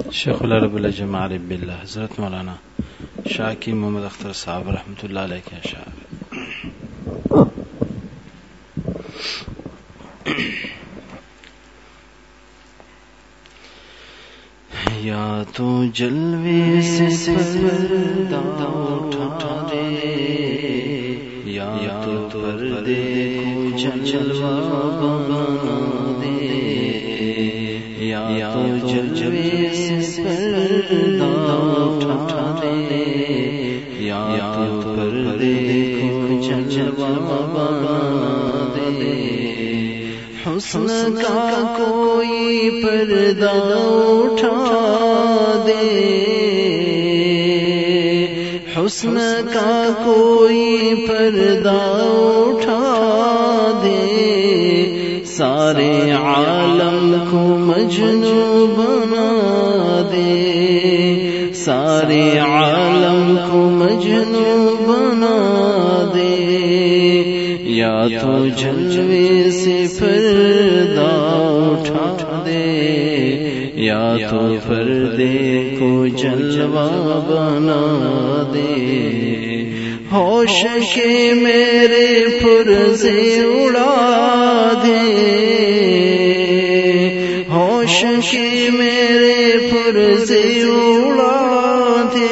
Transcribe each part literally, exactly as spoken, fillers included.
شیخ العرب العجم عارف باللہ حضرت مولانا شاکی محمد اختر صاحب رحمۃ اللہ علیہ کے اشعار. یا تو جلوے سے پردہ اٹھا دے، یا تو پردے کو جلوہ بنا دے، یا تو جلوے سے پردہ اٹھا دے، یا تو پردے کو جلوہ بنا دے. حسن کا کوئی پردہ اٹھا دے، حسن کا کوئی پردہ اٹھا دے، سارے عالم کو مجنوں بنا دے، سارے عالم کو مجنوں بنا دے. یا تو جلوے سے پردہ اٹھا دے، یا تو پردے کو جلوہ بنا دے. ہوش کے میرے پرزے اڑا دے، ہوش کے میرے پرزے اڑا دے،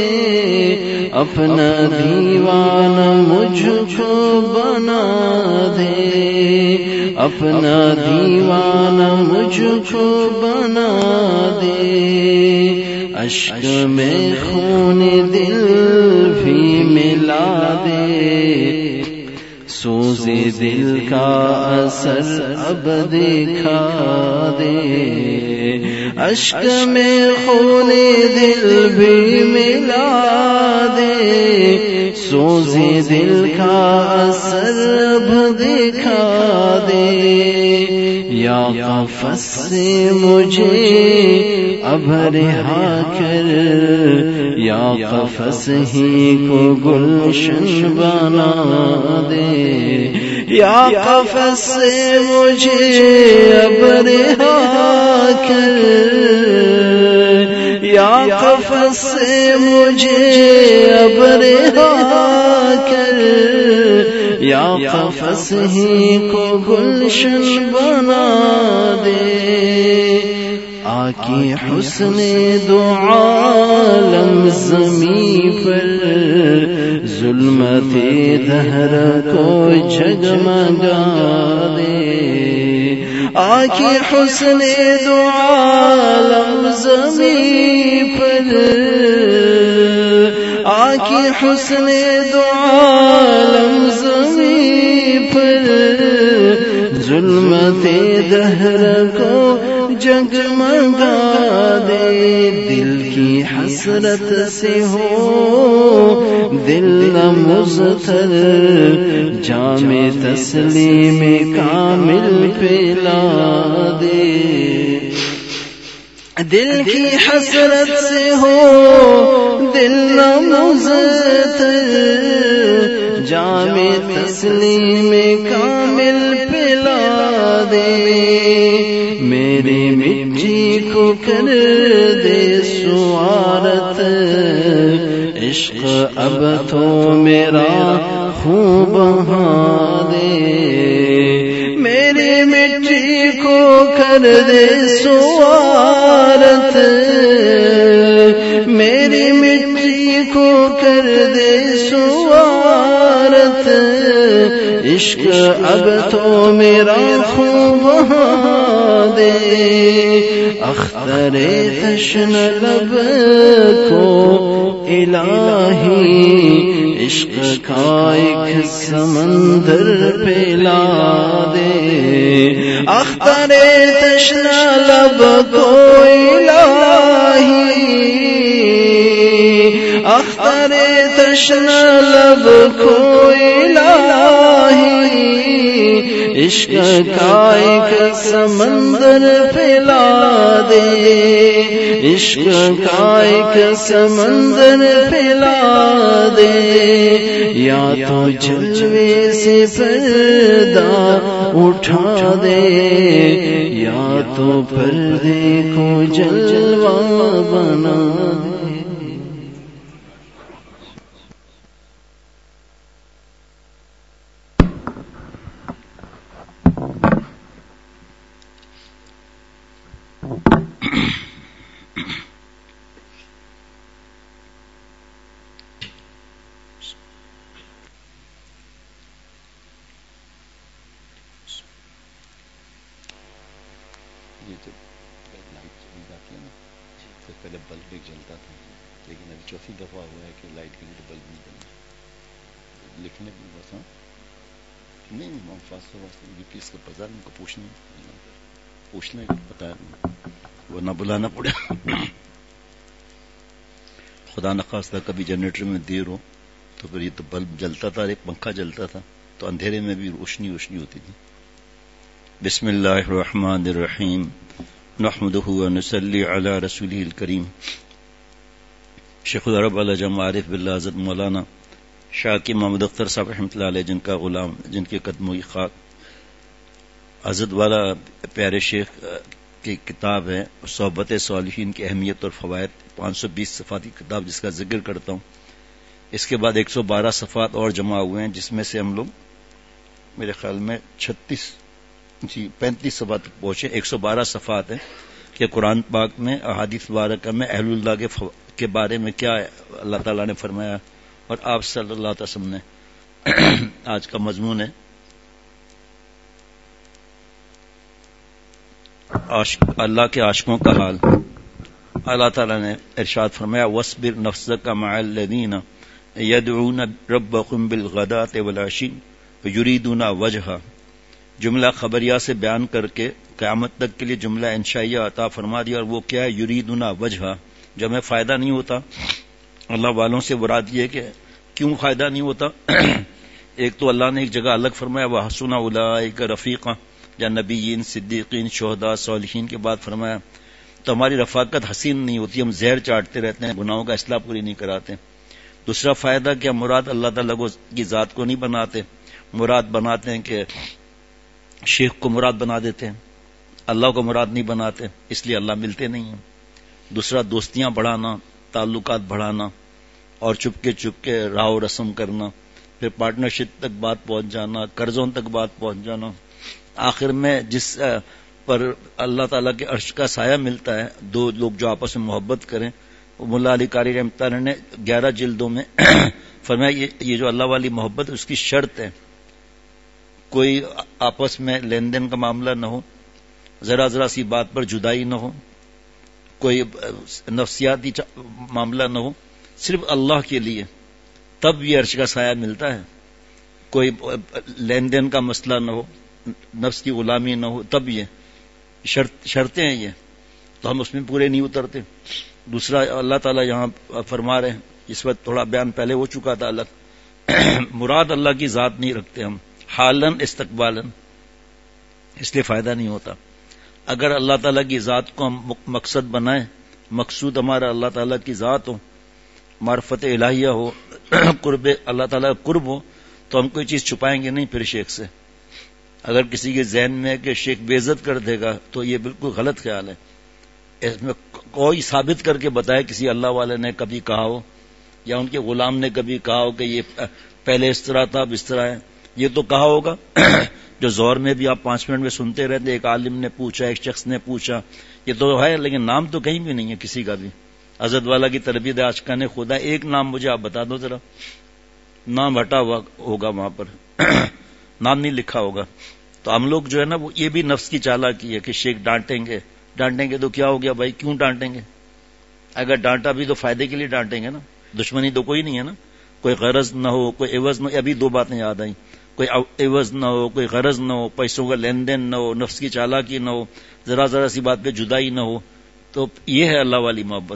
اپنا دیوانہ مجھ کو بنا دے، اپنا دیوانہ مجھ کو بنا دے. اشک میں خون دل بھی ملا دے، سوز دل کا اثر اب دکھا دے. اشک میں خون دل بھی ملا دے، سوز دل کا اثر اب دکھا دے. یا قفس سے مجھے اب رہا کر، یا قفس ہی کو گلشن بنا دے. یا قفس سے مجھے اب رہا کر، یا قفس سے مجھے اب رہا کر، یا قفس ہی کو گلشن بنا دے. آکی حسن دو عالم زمین پر، ظلمت دہر کو جگمگا دے. آکی حسن دو عالم زمین پر، آکی حسن دو عالم زمین پر، ظلمت دہر کو جگمگا دے. دل کی حسرت سے ہو دل مضطر، جام تسلیم کامل پلا دے. دل کی حسرت سے ہو دل مضطر، جام تسلیم کامل پلا دے. میرے مٹی کو کر دے سوارت، عشق اب تو میرا خون بہا دے. میرے مٹی کو کر دے سوارت، میری مٹی کو کر دے سوارت، عشق اب تو میرا خون بہا دے. اختر تشن لب کو الہی، عشق کا ایک سمندر پلا دے. اختر تشن لب کو الہی، اختر تشن لب کو الہی، عشق کا ایک سمندر پھیلا دے، عشق کا ایک سمندر پھیلا دے، یا تو جلوے سے پردہ اٹھا دے، یا تو پردے کو جلوہ بنا دے۔ یہ جب لائٹ چلی جاتی ہے نا تو پہلے بلب ایک جلتا تھا، لیکن ابھی چوتھی دفعہ ہوا ہے کہ لائٹ کے لیے بلب نہیں جلنا۔ لکھنے بھی بس ہاں نہیں امام فاصل واسطے بی پی ایس کا بازار ان کو پوچھنا پوچھنا ہے پتا ہے وہ نہ بلانا پڑے۔ خدا نخواستہ کبھی جنریٹر میں دیر ہو تو پھر یہ تو بلب جلتا تھا، ایک پنکھا جلتا تھا تو اندھیرے میں بھی روشنی روشنی ہوتی تھی۔ بسم اللہ الرحمن الرحیم نحمده ونصلی علی رسوله الکریم۔ شیخ العرب علیہ معارف باللہ حضرت مولانا شاکی محمد اختر صاحب رحمۃ اللہ علیہ، جن کا غلام، جن کے قدموں کی خاک، حضرت والا پیارے شیخ کی کتاب ہے صحبت صالحین کی اہمیت اور فوائد، پانچ سو بیس صفحات کی کتاب جس کا ذکر کرتا ہوں۔ اس کے بعد ایک سو بارہ صفحات اور جمع ہوئے ہیں، جس میں سے ہم لوگ میرے خیال میں چھتیس جی پینتیس صفحات تک پہنچے۔ ایک سو بارہ صفحات ہیں کہ قرآن پاک میں احادیث مبارکہ میں اہل اللہ کے فو... کے بارے میں کیا اللہ تعالیٰ نے فرمایا، اور آپ صلی اللہ علیہ وسلم نے آج کا مضمون ہے عاشق اللہ کے عاشقوں کا حال۔ اللہ تعالیٰ نے ارشاد فرمایا وَاصْبِرْ نَفْسَكَ مَعَ الَّذِينَ يَدْعُونَ رَبَّهُمْ بِالْغَدَاةِ وَالْعَشِيِّ يُرِيدُونَ وَجْهَهُ۔ جملہ خبریہ سے بیان کر کے قیامت تک کے لیے جملہ انشائیہ عطا فرما دیا، اور وہ کیا ہے؟ یریدون وجہ، جو ہمیں فائدہ نہیں ہوتا اللہ والوں سے مراد یہ کہ کیوں فائدہ نہیں ہوتا؟ ایک تو اللہ نے ایک جگہ الگ فرمایا وَحَسُنَ أُولَٰئِكَ رَفِيقًا، یا نبیین، صدیقین، شہداء، صالحین کے بعد فرمایا تو ہماری رفاقت حسین نہیں ہوتی، ہم زہر چاٹتے رہتے ہیں، گناہوں کا اصلاح پوری نہیں کراتے۔ دوسرا فائدہ کہ ہم مراد اللہ تعالیٰ کی ذات کو نہیں بناتے، مراد بناتے ہیں کہ شیخ کو مراد بنا دیتے ہیں، اللہ کو مراد نہیں بناتے، اس لیے اللہ ملتے نہیں ہیں۔ دوسرا دوستیاں بڑھانا، تعلقات بڑھانا، اور چپکے چپکے راہ و رسم کرنا، پھر پارٹنرشپ تک بات پہنچ جانا، قرضوں تک بات پہنچ جانا، آخر میں جس پر اللہ تعالیٰ کے عرش کا سایہ ملتا ہے، دو لوگ جو آپس میں محبت کریں، وہ ملا علی قاری رحمۃ اللہ نے گیارہ جلدوں میں فرمایا یہ جو اللہ والی محبت اس کی شرط ہے کوئی آپس میں لین دین کا معاملہ نہ ہو، ذرا ذرا سی بات پر جدائی نہ ہو، کوئی نفسیاتی معاملہ نہ ہو، صرف اللہ کے لیے، تب یہ عرش کا سایہ ملتا ہے۔ کوئی لین دین کا مسئلہ نہ ہو، نفس کی غلامی نہ ہو، تب یہ شرط شرطیں ہیں یہ، تو ہم اس میں پورے نہیں اترتے۔ دوسرا اللہ تعالیٰ یہاں فرما رہے ہیں، اس وقت تھوڑا بیان پہلے ہو چکا تھا الگ، مراد اللہ کی ذات نہیں رکھتے ہم، حالن استقبالن، اس لیے فائدہ نہیں ہوتا۔ اگر اللہ تعالیٰ کی ذات کو ہم مقصد بنائیں، مقصود ہمارا اللہ تعالیٰ کی ذات ہو، معرفت الہیہ ہو، قرب اللہ تعالیٰ کا قرب ہو، تو ہم کوئی چیز چھپائیں گے نہیں پھر شیخ سے۔ اگر کسی کے ذہن میں ہے کہ شیخ بے عزت کر دے گا تو یہ بالکل غلط خیال ہے۔ اس میں کوئی ثابت کر کے بتائے کسی اللہ والے نے کبھی کہا ہو، یا ان کے غلام نے کبھی کہا ہو کہ یہ پہلے اس طرح تھا اب اس طرح ہے، یہ تو کہا ہوگا جو زور میں بھی آپ پانچ منٹ میں سنتے رہتے، ایک عالم نے پوچھا، ایک شخص نے پوچھا، یہ تو ہے، لیکن نام تو کہیں بھی نہیں ہے کسی کا بھی۔ حضرت والا کی تربیت عاشقان خدا، ایک نام مجھے آپ بتا دو ذرا، نام ہٹا ہوا ہوگا وہاں پر نام نہیں لکھا ہوگا۔ تو ہم لوگ جو ہے نا وہ یہ بھی نفس کی چالاکی ہے کہ شیخ ڈانٹیں گے ڈانٹیں گے تو کیا ہو گیا بھائی، کیوں ڈانٹیں گے؟ اگر ڈانٹا بھی تو فائدے کے لیے ڈانٹیں گے نا، دشمنی تو کوئی نہیں ہے نا، کوئی غرض نہ ہو، کوئی عوض نہ ہو۔ ابھی دو باتیں یاد آئیں، کوئی عوض نہ ہو، کوئی غرض نہ ہو، پیسوں کا لین دین نہ ہو، نفس کی چالاکی نہ ہو، ذرا ذرا سی بات پہ جدائی نہ ہو، تو یہ ہے اللہ والی محبت۔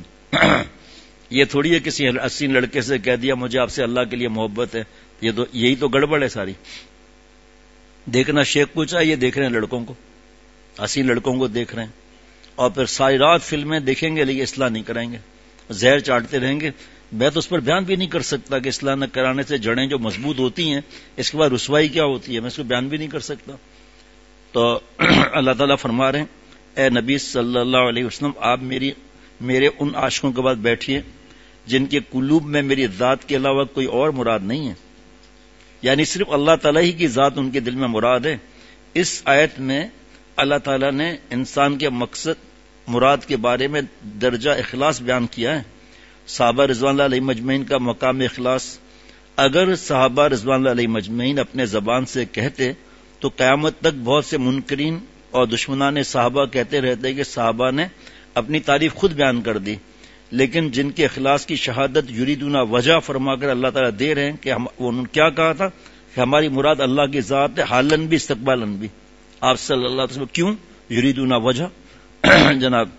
یہ تھوڑی ہے کسی حسین لڑکے سے کہہ دیا مجھے آپ سے اللہ کے لیے محبت ہے، یہ تو یہی تو گڑبڑ ہے ساری۔ دیکھنا شیخ کو چاہیے، دیکھ رہے ہیں لڑکوں کو، حسین لڑکوں کو دیکھ رہے ہیں، اور پھر ساری رات فلمیں دیکھیں گے لیکن اصلاح نہیں کریں گے، زہر چاٹتے رہیں گے. میں تو اس پر بیان بھی نہیں کر سکتا کہ اصلاح نہ کرانے سے جڑیں جو مضبوط ہوتی ہیں اس کے بعد رسوائی کیا ہوتی ہے، میں اس کو بیان بھی نہیں کر سکتا. تو اللہ تعالیٰ فرما رہے ہیں اے نبی صلی اللہ علیہ وسلم آپ میری میرے ان عاشقوں کے بعد بیٹھیے جن کے قلوب میں میری ذات کے علاوہ کوئی اور مراد نہیں ہے، یعنی صرف اللہ تعالیٰ ہی کی ذات ان کے دل میں مراد ہے. اس آیت میں اللہ تعالیٰ نے انسان کے مقصد مراد کے بارے میں درجہ اخلاص بیان کیا ہے. صحابہ رضوان اللہ علیہ مجمعین کا مقام اخلاص، اگر صحابہ رضوان اللہ علیہ مجمعین اپنے زبان سے کہتے تو قیامت تک بہت سے منکرین اور دشمنان صحابہ کہتے رہتے کہ صحابہ نے اپنی تعریف خود بیان کر دی، لیکن جن کے اخلاص کی شہادت یریدون وجہ فرما کر اللہ تعالیٰ دے رہے ہیں کہ ہم انہوں نے کیا کہا تھا کہ ہماری مراد اللہ کی ذات ہے، حالن بھی استقبالن بھی. آپ صلی اللہ علیہ وسلم کیوں یریدون وجہ جناب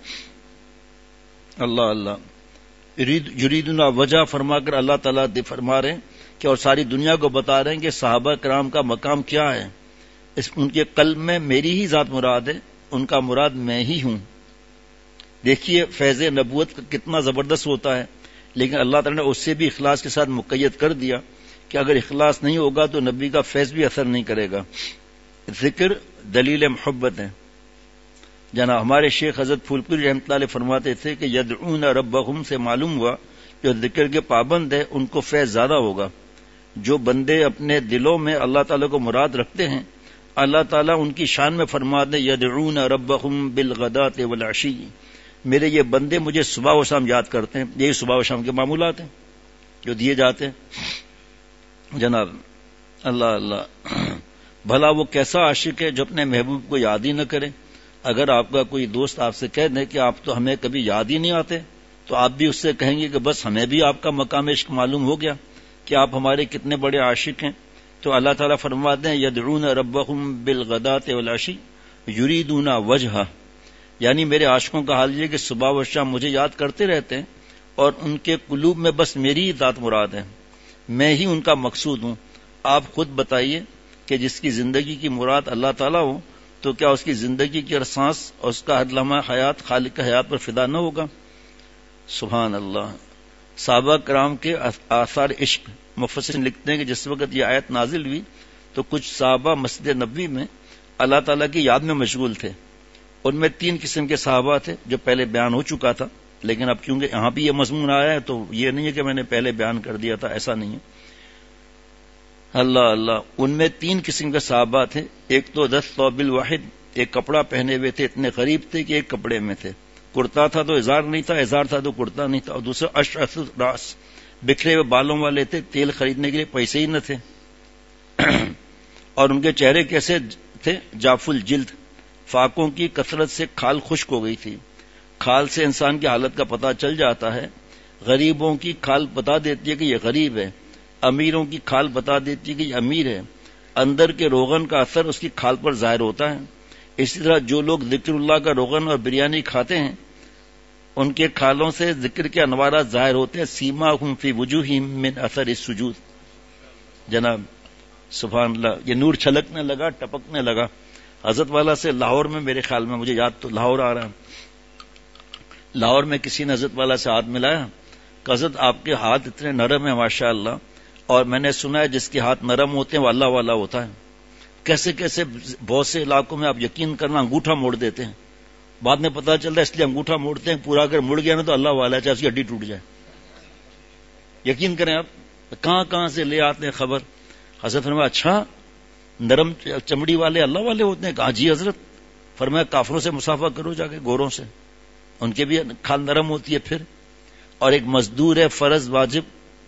اللہ اللہ یریدون وجہ فرما کر اللہ تعالیٰ فرما رہے ہیں کہ اور ساری دنیا کو بتا رہے ہیں کہ صحابہ کرام کا مقام کیا ہے. اس ان کے قلب میں میری ہی ذات مراد ہے، ان کا مراد میں ہی ہوں. دیکھیے فیض نبوت کتنا زبردست ہوتا ہے، لیکن اللہ تعالیٰ نے اس سے بھی اخلاص کے ساتھ مقید کر دیا کہ اگر اخلاص نہیں ہوگا تو نبی کا فیض بھی اثر نہیں کرے گا. ذکر دلیل محبت ہے. جناب ہمارے شیخ حضرت پھولپوری رحمۃ اللہ علیہ فرماتے تھے کہ یدعون ربہم سے معلوم ہوا جو ذکر کے پابند ہے ان کو فیض زیادہ ہوگا. جو بندے اپنے دلوں میں اللہ تعالیٰ کو مراد رکھتے ہیں اللہ تعالیٰ ان کی شان میں فرماتے ہیں یدعون ربہم بالغداۃ والعشی، میرے یہ بندے مجھے صبح و شام یاد کرتے ہیں. یہی صبح و شام کے معمولات ہیں جو دیے جاتے ہیں. جناب اللہ اللہ بھلا وہ کیسا عاشق ہے جو اپنے محبوب کو یاد ہی نہ کرے. اگر آپ کا کوئی دوست آپ سے کہہ دے کہ آپ تو ہمیں کبھی یاد ہی نہیں آتے تو آپ بھی اس سے کہیں گے کہ بس ہمیں بھی آپ کا مقام عشق معلوم ہو گیا کہ آپ ہمارے کتنے بڑے عاشق ہیں. تو اللہ تعالیٰ فرماتے ہیں یدعون ربہم بالغداۃ والعشی یریدون وجہہ، یعنی میرے عاشقوں کا حال یہ کہ صبح و شام مجھے یاد کرتے رہتے ہیں اور ان کے قلوب میں بس میری ہی ذات مراد ہے، میں ہی ان کا مقصود ہوں. آپ خود بتائیے کہ جس کی زندگی کی مراد اللہ تعالیٰ ہو تو کیا اس کی زندگی کی ہر سانس اور اس کا ہر لمحہ حیات خالق حیات پر فدا نہ ہوگا؟ سبحان اللہ. صحابہ کرام کے آثار عشق مفسرین لکھتے ہیں کہ جس وقت یہ آیت نازل ہوئی تو کچھ صحابہ مسجد نبوی میں اللہ تعالیٰ کی یاد میں مشغول تھے. ان میں تین قسم کے صحابہ تھے جو پہلے بیان ہو چکا تھا، لیکن اب کیونکہ یہاں بھی یہ مضمون آیا ہے تو یہ نہیں ہے کہ میں نے پہلے بیان کر دیا تھا، ایسا نہیں ہے. اللہ اللہ ان میں تین قسم کے صحابہ تھے. ایک تو دس ثوب الواحد، ایک کپڑا پہنے ہوئے تھے، اتنے قریب تھے کہ ایک کپڑے میں تھے. کرتا تھا تو ازار نہیں تھا، ازار تھا تو کرتا نہیں تھا. اور دوسرا اشعث راس، بکھرے ہوئے بالوں والے تھے، تیل خریدنے کے لیے پیسے ہی نہ تھے. اور ان کے چہرے کیسے تھے؟ جاف الجلد، فاقوں کی کثرت سے کھال خشک ہو گئی تھی. کھال سے انسان کی حالت کا پتہ چل جاتا ہے. غریبوں کی کھال بتا دیتی ہے کہ یہ غریب ہے، امیروں کی کھال بتا دیتی ہے کہ یہ امیر ہے. اندر کے روغن کا اثر اس کی کھال پر ظاہر ہوتا ہے. اسی طرح جو لوگ ذکر اللہ کا روغن اور بریانی کھاتے ہیں ان کے کھالوں سے ذکر کے انوارات ظاہر ہوتے ہیں. سیماہم فی وجوہہم من اثر السجود. جناب سبحان اللہ، یہ نور چھلکنے لگا، ٹپکنے لگا. حضرت والا سے لاہور میں، میرے خیال میں مجھے یاد تو لاہور آ رہا ہے، لاہور میں کسی نے حضرت والا سے ہاتھ ملایا کہ حضرت آپ کے ہاتھ اتنے نرم ہیں ماشاء اللہ، اور میں نے سنا ہے جس کے ہاتھ نرم ہوتے ہیں وہ اللہ والا ہوتا ہے. کیسے کیسے بہت سے علاقوں میں آپ یقین کرنا انگوٹھا موڑ دیتے ہیں، بعد میں پتا چلتا ہے اس لیے انگوٹھا موڑتے ہیں، پورا اگر مڑ گیا نا تو اللہ والا ہے، چاہے اس کی ہڈی ٹوٹ جائے. یقین کریں آپ کہاں کہاں سے لے آتے ہیں خبر. حضرت فرمایا اچھا نرم چمڑی والے اللہ والے ہوتے ہیں؟ کہا جی حضرت. فرمایا کافروں سے مسافہ کرو جا کے، گوروں سے، ان کے بھی کھال نرم ہوتی ہے. پھر اور ایک مزدور ہے فرض واجب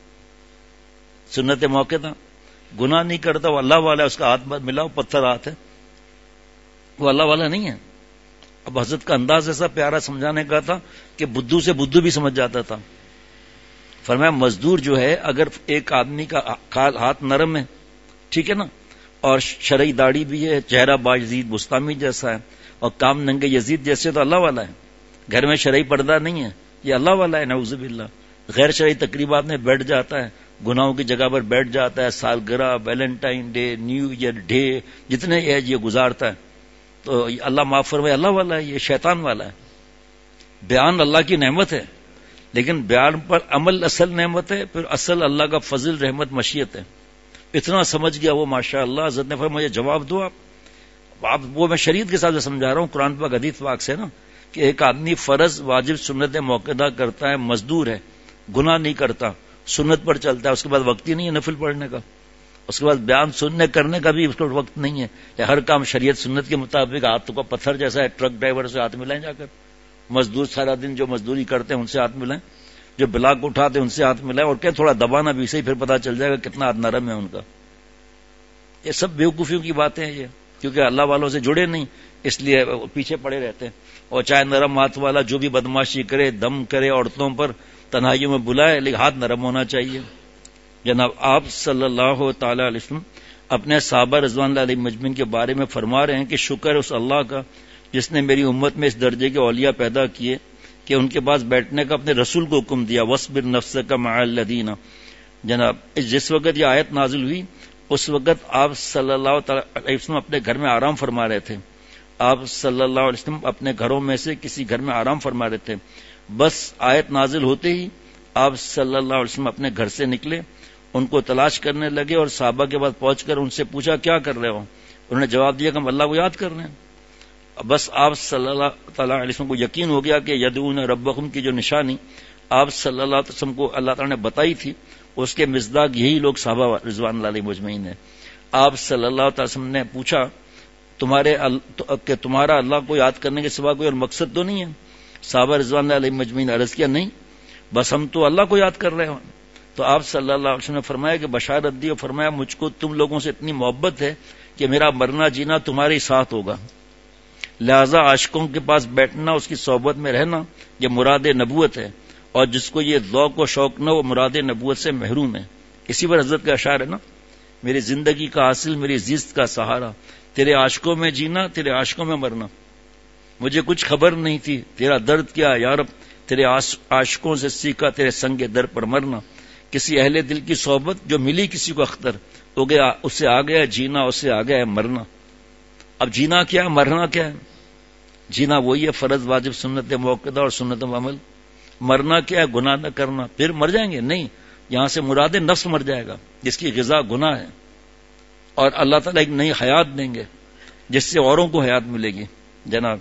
سنت موقع تھا، گناہ نہیں کرتا، وہ اللہ والا ہے، اس کا ہاتھ ملا پتھر ہاتھ ہے، وہ اللہ والا نہیں ہے. اب حضرت کا انداز ایسا پیارا سمجھانے کا تھا کہ بدھو سے بدھو بھی سمجھ جاتا تھا. فرمایا مزدور جو ہے اگر ایک آدمی کا ہاتھ نرم ہے، ٹھیک ہے نا، اور شرعی داڑھی بھی ہے، چہرہ با یزید بستامی جیسا ہے، اور کام ننگے یزید جیسے، تو اللہ والا ہے. گھر میں شرعی پردہ نہیں ہے، یہ اللہ والا ہے. نعوذ باللہ. غیر شرعی تقریبات میں بیٹھ جاتا ہے، گناہوں کی جگہ پر بیٹھ جاتا ہے، سالگرہ، Valentine Day, New Year Day, جتنے ایج یہ گزارتا ہے، تو اللہ معاف فرمائے اللہ والا ہے، یہ شیطان والا ہے۔ بیان اللہ کی نعمت ہے، لیکن بیان پر عمل اصل نعمت ہے، پھر اصل اللہ کا فضل، رحمت، مشیت ہے۔ اتنا سمجھ گیا وہ ماشاء اللہ، حضرت نے فرمایا مجھے جواب دو آپ آپ وہ میں شریعت کے ساتھ سمجھا رہا ہوں، قرآن پاک حدیث پاک سے نا، کہ ایک آدمی فرض، واجب، سنت موقعہ کرتا ہے، مزدور ہے، گناہ نہیں کرتا، سنت پر چلتا ہے، اس کے بعد وقت ہی نہیں ہے نفل پڑھنے کا، اس کے بعد بیان سننے کرنے کا بھی اس کو وقت نہیں ہے، ہر کام شریعت سنت کے مطابق، ہاتھ کو پتھر جیسا ہے، ٹرک ڈرائیور سے ہاتھ ملائیں جا کر، مزدور سارا دن جو مزدوری کرتے ہیں ان سے ہاتھ ملائیں، جو بلاک اٹھاتے ہیں ان سے ہاتھ ملائیں، اور کہ تھوڑا دبانا بھی صحیح، پھر پتا چل جائے گا کتنا ہاتھ نرم ہے ان کا۔ یہ سب بیوقوفیوں کی باتیں ہیں یہ، کیونکہ اللہ والوں سے جڑے نہیں، اس لیے پیچھے پڑے رہتے ہیں۔ اور چاہے نرم ہاتھ والا جو بھی بدماشی کرے، دم کرے عورتوں پر، تنہائیوں میں بلائے، لیکن ہاتھ نرم ہونا چاہیے۔ جناب آپ صلی اللہ تعالی علیہ وسلم اپنے صحابہ رضوان اللہ علیہ مجمعین کے بارے میں فرما رہے ہیں کہ شکر اس اللہ کا جس نے میری امت میں اس درجے کے اولیاء پیدا کیے کہ ان کے پاس بیٹھنے کا اپنے رسول کو حکم دیا، وَاصْبِرْ نَفْسَكَ مَعَ الَّذِينَ۔ جناب جس وقت یہ آیت نازل ہوئی اس وقت آپ صلی اللہ تعالی علیہ وسلم اپنے گھر میں آرام فرما رہے تھے، آپ صلی اللہ علیہ وسلم اپنے گھروں میں سے کسی گھر میں آرام فرما رہے تھے۔ بس آیت نازل ہوتے ہی آپ صلی اللہ علیہ وسلم اپنے گھر سے نکلے، ان کو تلاش کرنے لگے، اور صحابہ کے بعد پہنچ کر ان سے پوچھا کیا کر رہے ہو؟ انہوں نے جواب دیا کہ ہم اللہ کو یاد کر رہے ہیں۔ بس آپ صلی اللہ تعالی علیہ وسلم کو یقین ہو گیا کہ یدعون ربہم کی جو نشانی آپ صلی اللہ علیہ وسلم کو اللہ تعالی نے بتائی تھی، اس کے مصداق یہی لوگ صحابہ رضوان اللہ علیہ مجمعین ہیں۔ آپ صلی اللہ علیہ وسلم نے پوچھا تمہارے کہ تمہارا اللہ کو یاد کرنے کے سوا کوئی اور مقصد تو نہیں ہے؟ صحابہ رضوان اللہ علیہ مجمعین عرض کیا نہیں، بس ہم تو اللہ کو یاد کر رہے ہیں۔ تو آپ صلی اللہ علیہ وسلم نے فرمایا کہ بشارت دی اور فرمایا مجھ کو تم لوگوں سے اتنی محبت ہے کہ میرا مرنا جینا تمہارے ساتھ ہوگا، لہذا عاشقوں کے پاس بیٹھنا، اس کی صحبت میں رہنا یہ مراد نبوت ہے، اور جس کو یہ ذوق و شوق نہ وہ مراد نبوت سے محروم ہے۔ اسی پر حضرت کا اشعار ہے نا، میری زندگی کا حاصل، میری زیست کا سہارا، تیرے عاشقوں میں جینا، تیرے عاشقوں میں مرنا، مجھے کچھ خبر نہیں تھی تیرا درد کیا یا رب، تیرے عاشقوں سے سیکھا تیرے سنگ در پر مرنا، کسی اہل دل کی صحبت جو ملی کسی کو اختر، ہو گیا اس سے آ گیا جینا، اس سے آ گیا ہے مرنا۔ اب جینا کیا ہے، مرنا کیا ہے؟ جینا وہی ہے فرض، واجب، سنت موقعہ اور سنت عمل۔ مرنا کیا ہے؟ گناہ نہ کرنا۔ پھر مر جائیں گے؟ نہیں، یہاں سے مراد نفس مر جائے گا جس کی غذا گناہ ہے، اور اللہ تعالیٰ ایک نئی حیات دیں گے جس سے اوروں کو حیات ملے گی۔ جناب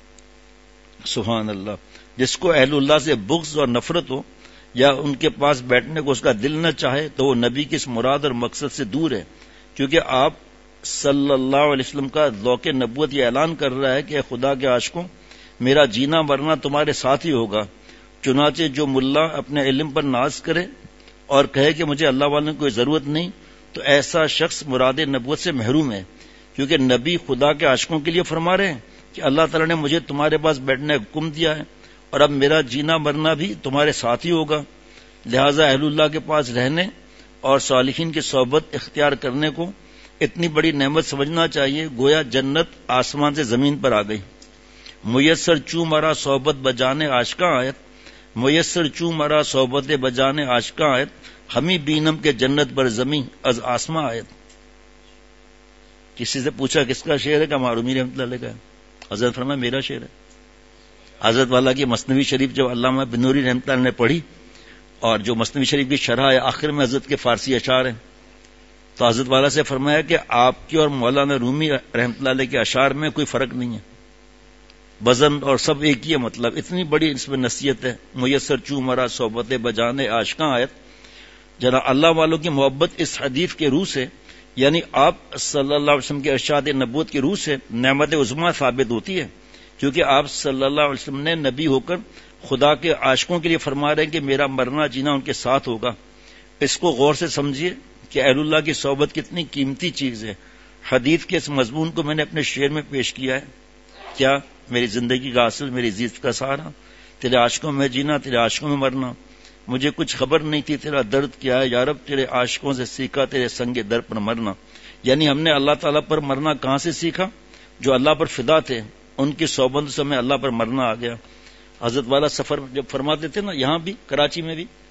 سبحان اللہ، جس کو اہل اللہ سے بغض اور نفرت ہو یا ان کے پاس بیٹھنے کو اس کا دل نہ چاہے تو وہ نبی کے اس مراد اور مقصد سے دور ہے، کیونکہ آپ صلی اللہ علیہ وسلم کا ذوق نبوت یہ اعلان کر رہا ہے کہ اے خدا کے عاشقوں، میرا جینا مرنا تمہارے ساتھ ہی ہوگا۔ چنانچہ جو ملا اپنے علم پر ناز کرے اور کہے کہ مجھے اللہ والوں کی کوئی ضرورت نہیں، تو ایسا شخص مراد نبوت سے محروم ہے، کیونکہ نبی خدا کے عاشقوں کے لیے فرما رہے ہیں کہ اللہ تعالیٰ نے مجھے تمہارے پاس بیٹھنے کا حکم دیا ہے، اور اب میرا جینا مرنا بھی تمہارے ساتھ ہی ہوگا، لہذا اہل اللہ کے پاس رہنے اور صالحین کی صحبت اختیار کرنے کو اتنی بڑی نعمت سمجھنا چاہیے، گویا جنت آسمان سے زمین پر آ گئی۔ میسر چوں مرا صحبت بجانے عاشقاں آیت، میسر چوں مرا صحبت بجانے عاشقاں آیت، ہمیں بینم کے جنت پر زمین از آسماں آیت۔ کسی سے پوچھا کس کا شعر ہے کہ معرومی رحمۃ اللہ علیہ کا ہے، حضرت فرمایا میرا شعر ہے۔ حضرت والا کی مثنوی شریف جب علامہ بنوری رحمۃ اللہ نے پڑھی، اور جو مثنوی شریف کی شرح ہے آخر میں حضرت کے فارسی اشعار ہیں، تو حضرت والا سے فرمایا کہ آپ کی اور مولانا رومی رحمۃ اللہ علیہ کے اشعار میں کوئی فرق نہیں ہے، وزن اور سب ایک ہی ہے، مطلب اتنی بڑی اس میں نصیحت ہے۔ میسر چوں مرا صحبت بجانے عاشقاں آیت، جنا اللہ والوں کی محبت اس حدیث کے روح سے، یعنی آپ صلی اللہ علیہ وسلم کے ارشاد نبوت کے روح سے نعمت عظمیٰ ثابت ہوتی ہے، کیونکہ آپ صلی اللہ علیہ وسلم نے نبی ہو کر خدا کے عاشقوں کے لیے فرما رہے ہیں کہ میرا مرنا جینا ان کے ساتھ ہوگا۔ اس کو غور سے سمجھیے کہ اہل اللہ کی صحبت کتنی قیمتی چیز ہے۔ حدیث کے اس مضمون کو میں نے اپنے شعر میں پیش کیا ہے، کیا میری زندگی کا حاصل، میری عزت کا سہارا، تیرے عاشقوں میں جینا، تیرے عاشقوں میں مرنا، مجھے کچھ خبر نہیں تھی تیرا درد کیا ہے یا رب، تیرے عاشقوں سے سیکھا تیرے سنگ در پر مرنا۔ یعنی ہم نے اللہ تعالیٰ پر مرنا کہاں سے سیکھا؟ جو اللہ پر فدا تھے، ان کی صحبت سے ہمیں اللہ پر مرنا آ گیا۔ حضرت والا سفر جب فرماتے تھے نا، یہاں بھی کراچی میں بھی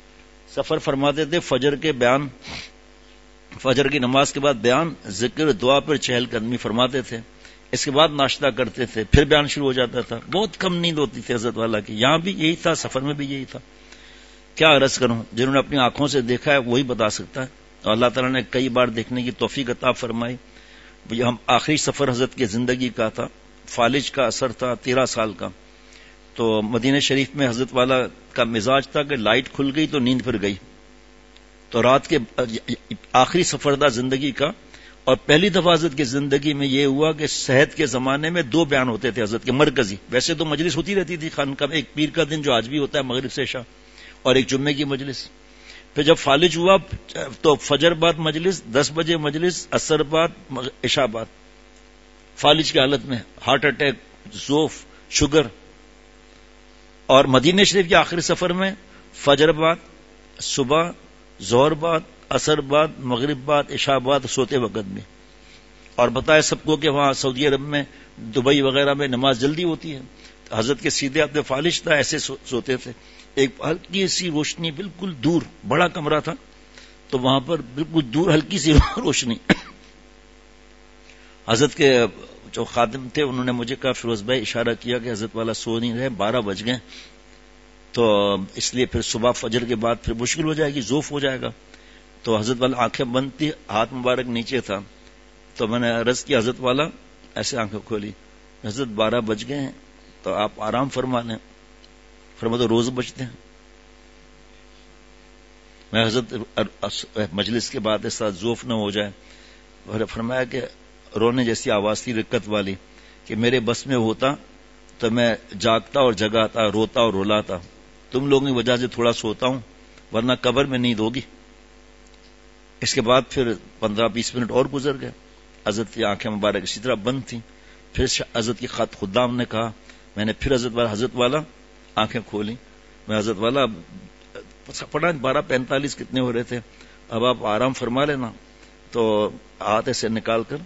سفر فرماتے تھے فجر کے بیان، فجر کی نماز کے بعد بیان، ذکر، دعا پر چہل قدمی فرماتے تھے، اس کے بعد ناشتہ کرتے تھے، پھر بیان شروع ہو جاتا تھا. بہت کم نیند ہوتی تھی حضرت والا کی. یہاں بھی یہی تھا، سفر میں بھی یہی تھا. کیا عرض کروں، جنہوں نے اپنی آنکھوں سے دیکھا ہے وہی بتا سکتا ہے. اور اللہ تعالیٰ نے کئی بار دیکھنے کی توفیق عطا فرمائی. ہم آخری سفر حضرت کی زندگی کا تھا، فالج کا اثر تھا تیرہ سال کا. تو مدینہ شریف میں حضرت والا کا مزاج تھا کہ لائٹ کھل گئی تو نیند پھر گئی. تو رات کے آخری سفر تھا زندگی کا، اور پہلی دفعہ حضرت کی زندگی میں یہ ہوا کہ صحت کے زمانے میں دو بیان ہوتے تھے حضرت کے مرکزی. ویسے تو مجلس ہوتی رہتی تھی خانقاہ میں، ایک پیر کا دن جو آج بھی ہوتا ہے مغرب سے عشاء، اور ایک جمعے کی مجلس. پھر جب فالج ہوا تو فجر بعد مجلس، دس بجے مجلس، عصر بعد، عشاء بعد. فالج کی حالت میں ہارٹ اٹیک، ذوف، شوگر. اور مدینہ شریف کے آخری سفر میں فجر بعد، صبح، ظہر بعد، عصر بعد، مغرب بعد، عشاء بعد، سوتے وقت بھی. اور بتایا سب کو کہ وہاں سعودی عرب میں، دبئی وغیرہ میں نماز جلدی ہوتی ہے. حضرت کے سیدھے اپنے فالج تھا، ایسے سو سوتے تھے. ایک ہلکی سی روشنی بالکل دور، بڑا کمرہ تھا تو وہاں پر بالکل دور ہلکی سی روشنی. حضرت کے جو خادم تھے انہوں نے مجھے کہا فیروز بھائی اشارہ کیا کہ حضرت والا سو نہیں رہے، بارہ بج گئے، تو اس لیے پھر صبح فجر کے بعد پھر مشکل ہو جائے گی، ذوف ہو جائے گا. تو حضرت والا آنکھیں بند تھی، ہاتھ مبارک نیچے تھا. تو میں نے عرض کی حضرت والا، ایسے آنکھیں کھولی، حضرت بارہ بج گئے ہیں تو آپ آرام فرما لیں. فرما تو روز بجتے ہیں. میں حضرت مجلس کے بعد اس طرح ذوف نہ ہو جائے، فرمایا کہ رونے جیسی آواز تھی رکت والی کہ میرے بس میں ہوتا تو میں جاگتا اور جگاتا، روتا اور رولاتا. تم لوگوں کی وجہ سے تھوڑا سوتا ہوں، ورنہ قبر میں نیند ہوگی. اس کے بعد پھر پندرہ بیس منٹ اور گزر گئے. حضرت کی آنکھیں مبارک اسی طرح بند تھیں. پھر حضرت کی خط خدام نے کہا، میں نے پھر حضرت والا حضرت والا آنکھیں کھولی. میں حضرت والا پڑھا بارہ پینتالیس کتنے ہو رہے تھے، اب آپ آرام فرما لینا. تو ہاتھ ایسے نکال کر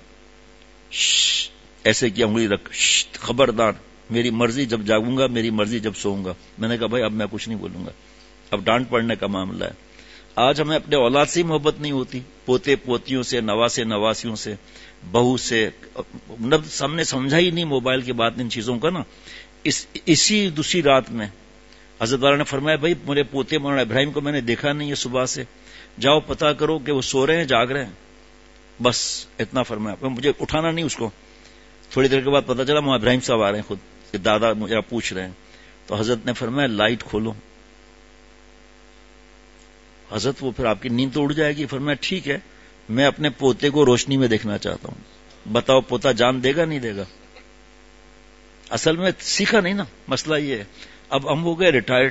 ایسے کیا، انگلی رکھ، خبردار میری مرضی جب جاگوں گا، میری مرضی جب سوؤں گا. میں نے کہا بھائی اب میں کچھ نہیں بولوں گا، اب ڈانٹ پڑنے کا معاملہ ہے. آج ہمیں اپنے اولاد سے ہی محبت نہیں ہوتی، پوتے پوتیوں سے، نواسے نواسیوں سے، بہو سے. ہم نے سمجھا ہی نہیں موبائل کے بعد ان چیزوں کا نا. اس اسی دوسری رات میں حضرت والا نے فرمایا بھائی میرے پوتے مولانا ابراہیم کو میں نے دیکھا نہیں ہے صبح سے، جاؤ پتا کرو کہ وہ سو رہے ہیں جاگ رہے ہیں. بس اتنا فرمایا، مجھے اٹھانا نہیں اس کو. تھوڑی دیر کے بعد پتا چلا وہاں ابراہیم صاحب آ رہے ہیں خود، کہ دادا مجھے پوچھ رہے ہیں. تو حضرت نے فرمایا لائٹ کھولو. حضرت وہ پھر آپ کی نیند تو اڑ جائے گی. فرمایا ٹھیک ہے، میں اپنے پوتے کو روشنی میں دیکھنا چاہتا ہوں، بتاؤ پوتا جان دے گا نہیں دے گا. اصل میں سیکھا نہیں نا، مسئلہ یہ ہے. اب ہم ہو گئے ریٹائرڈ،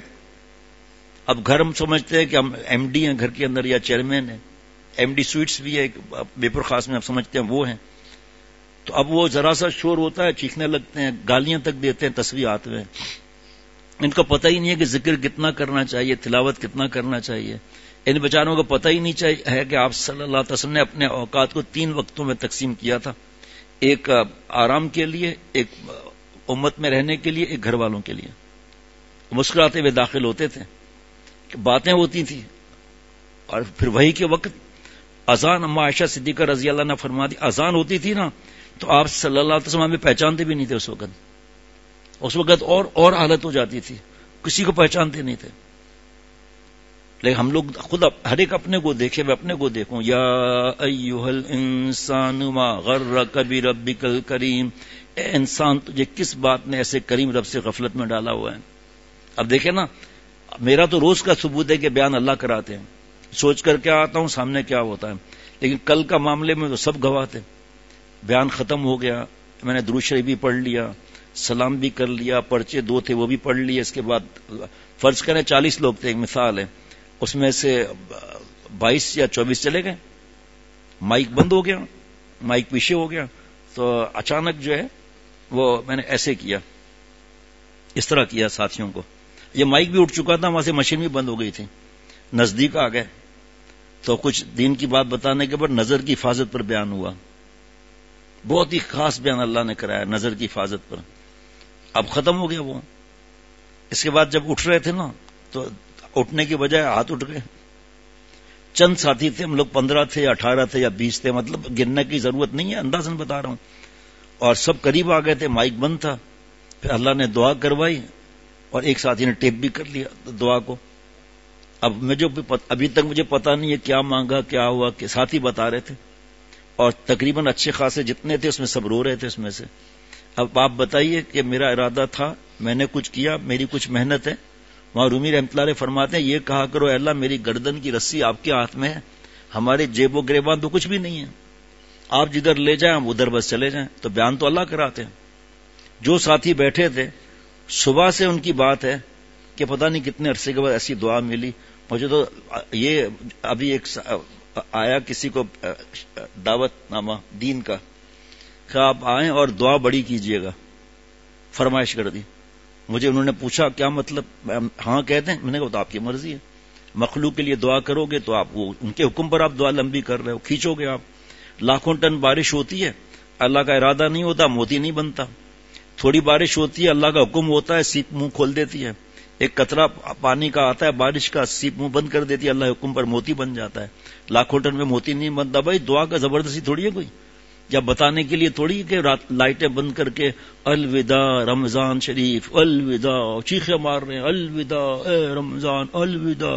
اب گھر ہم سمجھتے ہیں کہ ہم ایم ڈی ہیں گھر کے اندر یا چیئرمین ہیں. ایم ڈی سویٹس بھی ہے بیپر خاص میں، ہم سمجھتے ہیں وہ ہیں. تو اب وہ ذرا سا شور ہوتا ہے چیخنے لگتے ہیں، گالیاں تک دیتے ہیں تصویرات میں. ان کو پتہ ہی نہیں ہے کہ ذکر کتنا کرنا چاہیے، تلاوت کتنا کرنا چاہیے. ان بیچاروں کو پتہ ہی نہیں چاہیے ہے کہ آپ صلی اللہ علیہ وسلم نے اپنے اوقات کو تین وقتوں میں تقسیم کیا تھا، ایک آرام کے لیے، ایک امت میں رہنے کے لیے، ایک گھر والوں کے لیے. مسکراتے ہوئے داخل ہوتے تھے، باتیں ہوتی تھی، اور پھر وہی کے وقت اذان. اما عائشہ صدیقہ رضی اللہ عنہ فرما دی اذان ہوتی تھی نا تو آپ صلی اللہ علیہ وسلم ہمیں پہچانتے بھی نہیں تھے. اس وقت اس وقت اور اور حالت ہو جاتی تھی، کسی کو پہچانتے نہیں تھے. لیکن ہم لوگ خود ہر ایک اپنے کو دیکھے، میں اپنے کو دیکھوں. یا ایھا الانسان ما غرک بربک الکریم، اے انسان تجھے کس بات نے ایسے کریم رب سے غفلت میں ڈالا ہوا ہے. اب دیکھیں نا، میرا تو روز کا ثبوت ہے کہ بیان اللہ کراتے ہیں، سوچ کر کیا آتا ہوں سامنے کیا ہوتا ہے. لیکن کل کا معاملے میں تو سب گواہ تھے. بیان ختم ہو گیا، میں نے درود شریف بھی پڑھ لیا، سلام بھی کر لیا، پرچے دو تھے وہ بھی پڑھ لیے. اس کے بعد فرض کریں چالیس لوگ تھے، ایک مثال ہے، اس میں سے بائیس یا چوبیس چلے گئے، مائک بند ہو گیا، مائک پیچھے ہو گیا. تو اچانک جو ہے وہ میں نے ایسے کیا، اس طرح کیا ساتھیوں کو. یہ مائک بھی اٹھ چکا تھا، وہاں سے مشین بھی بند ہو گئی تھی. نزدیک آ گئے تو کچھ دین کی بات بتانے کے بعد نظر کی حفاظت پر بیان ہوا. بہت ہی خاص بیان اللہ نے کرایا نظر کی حفاظت پر. اب ختم ہو گیا وہ. اس کے بعد جب اٹھ رہے تھے نا تو اٹھنے کی بجائے ہاتھ اٹھ گئے چند ساتھی تھے، ہم لوگ پندرہ تھے یا اٹھارہ تھے یا بیس تھے، مطلب گننے کی ضرورت نہیں ہے، اندازن بتا رہا ہوں. اور سب قریب آ گئے تھے، مائک بند تھا. پھر اللہ نے دعا کروائی اور ایک ساتھی نے ٹیپ بھی کر لیا دعا کو. اب مجھے ابھی تک مجھے پتا نہیں ہے کیا مانگا کیا ہوا، کہ ساتھی بتا رہے تھے. اور تقریباً اچھے خاصے جتنے تھے اس میں سب رو رہے تھے اس میں سے. اب آپ بتائیے کہ میرا ارادہ تھا، میں نے کچھ کیا، میری کچھ محنت ہے. وہاں رومی رحمۃ اللہ علیہ فرماتے ہیں یہ کہا کرو اے اللہ میری گردن کی رسی آپ کے ہاتھ میں ہے، ہمارے جیب و گریبان تو کچھ بھی نہیں ہے، آپ جدھر لے جائیں ہم ادھر بس چلے جائیں. تو بیان تو اللہ کراتے ہیں. جو ساتھی بیٹھے تھے صبح سے ان کی بات ہے کہ پتہ نہیں کتنے عرصے کے بعد ایسی دعا ملی. مجھے تو یہ ابھی ایک آیا کسی کو دعوت نامہ دین کا کہ آپ آئیں اور دعا بڑی کیجئے گا، فرمائش کر دی. مجھے انہوں نے پوچھا کیا مطلب؟ ہاں کہتے ہیں. میں نے کہا تو آپ کی مرضی ہے، مخلوق کے لیے دعا کرو گے تو آپ وہ ان کے حکم پر آپ دعا لمبی کر رہے ہو، کھینچو گے آپ. لاکھوں ٹن بارش ہوتی ہے، اللہ کا ارادہ نہیں ہوتا موتی نہیں بنتا. تھوڑی بارش ہوتی ہے، اللہ کا حکم ہوتا ہے سیپ منہ کھول دیتی ہے. ایک قطرہ پانی کا آتا ہے بارش کا، سیپ منہ بند کر دیتی ہے، اللہ حکم پر موتی بن جاتا ہے. لاکھوں ٹن میں موتی نہیں بنتا. بھائی دعا کا زبردستی تھوڑی ہے کوئی، یا بتانے کے لیے تھوڑی کہ رات لائٹیں بند کر کے الوداع رمضان شریف، الوداع چیخیں مار رہے ہیں، الوداع اے رمضان، الوداع.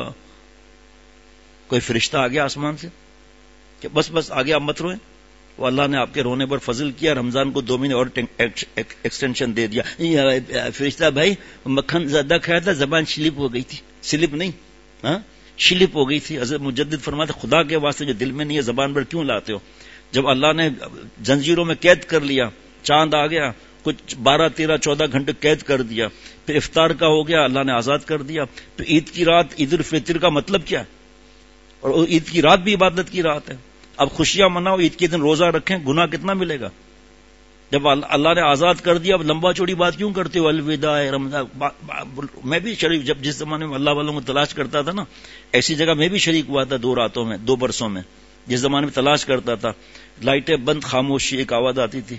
کوئی فرشتہ آ گیا آسمان سے کہ بس بس آگے آپ مت روئیں؟ وہ اللہ نے آپ کے رونے پر فضل کیا، رمضان کو دو مہینے اور ایکسٹینشن دے دیا. فرشتہ بھائی مکھن زیادہ کھایا تھا، زبان سلپ ہو گئی تھی. سلپ نہیں، ہاں سلپ ہو گئی تھی. حضرت مجدد فرماتے خدا کے واسطے جو دل میں نہیں ہے زبان پر کیوں لاتے ہو؟ جب اللہ نے زنجیروں میں قید کر لیا، چاند آ گیا، کچھ بارہ تیرہ چودہ گھنٹے قید کر دیا، پھر افطار کا ہو گیا، اللہ نے آزاد کر دیا. تو عید کی رات عید الفطر کا مطلب کیا؟ اور عید کی رات بھی عبادت کی رات ہے. اب خوشیاں مناؤ، عید کے دن روزہ رکھیں، گناہ کتنا ملے گا؟ جب اللہ نے آزاد کر دیا اب لمبا چوڑی بات کیوں کرتے ہو؟ الوداع رمضان. میں بھی شریک، جب جس زمانے میں اللہ والوں کو تلاش کرتا تھا نا، ایسی جگہ میں بھی شریک ہوا تھا دو راتوں میں، دو برسوں میں. جس زمانے میں تلاش کرتا تھا، لائٹیں بند، خاموشی، ایک آواز آتی تھی.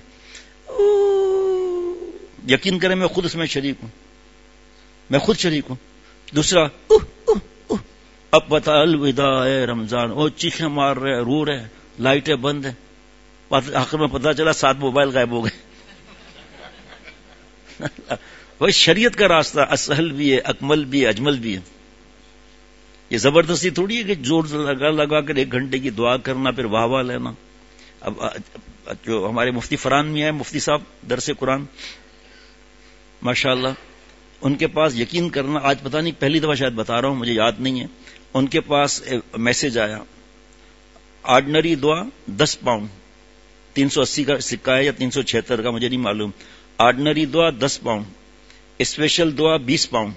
یقین کریں میں خود اس میں شریک ہوں، میں خود شریک ہوں. دوسرا اب بتا الوداع اے رمضان، وہ چیخیں مار رہے، رو رہے، لائٹیں بند ہیں. آخر میں پتا چلا سات موبائل غائب ہو گئے. وہ شریعت کا راستہ اسہل بھی ہے، اکمل بھی ہے، اجمل بھی ہے. یہ زبردستی تھوڑی ہے کہ زور لگا لگا کر ایک گھنٹے کی دعا کرنا پھر واہ واہ لینا. اب جو ہمارے مفتی فران میں ہے، مفتی صاحب درس قرآن ماشاءاللہ، ان کے پاس یقین کرنا آج پتہ نہیں پہلی دفعہ شاید بتا رہا ہوں، مجھے یاد نہیں ہے. ان کے پاس میسج آیا، آرڈنری دعا دس پاؤنڈ، تین سو اسی کا سکہ ہے یا تین سو چھہتر کا مجھے نہیں معلوم. آرڈنری دعا دس پاؤنڈ، اسپیشل دعا بیس پاؤنڈ،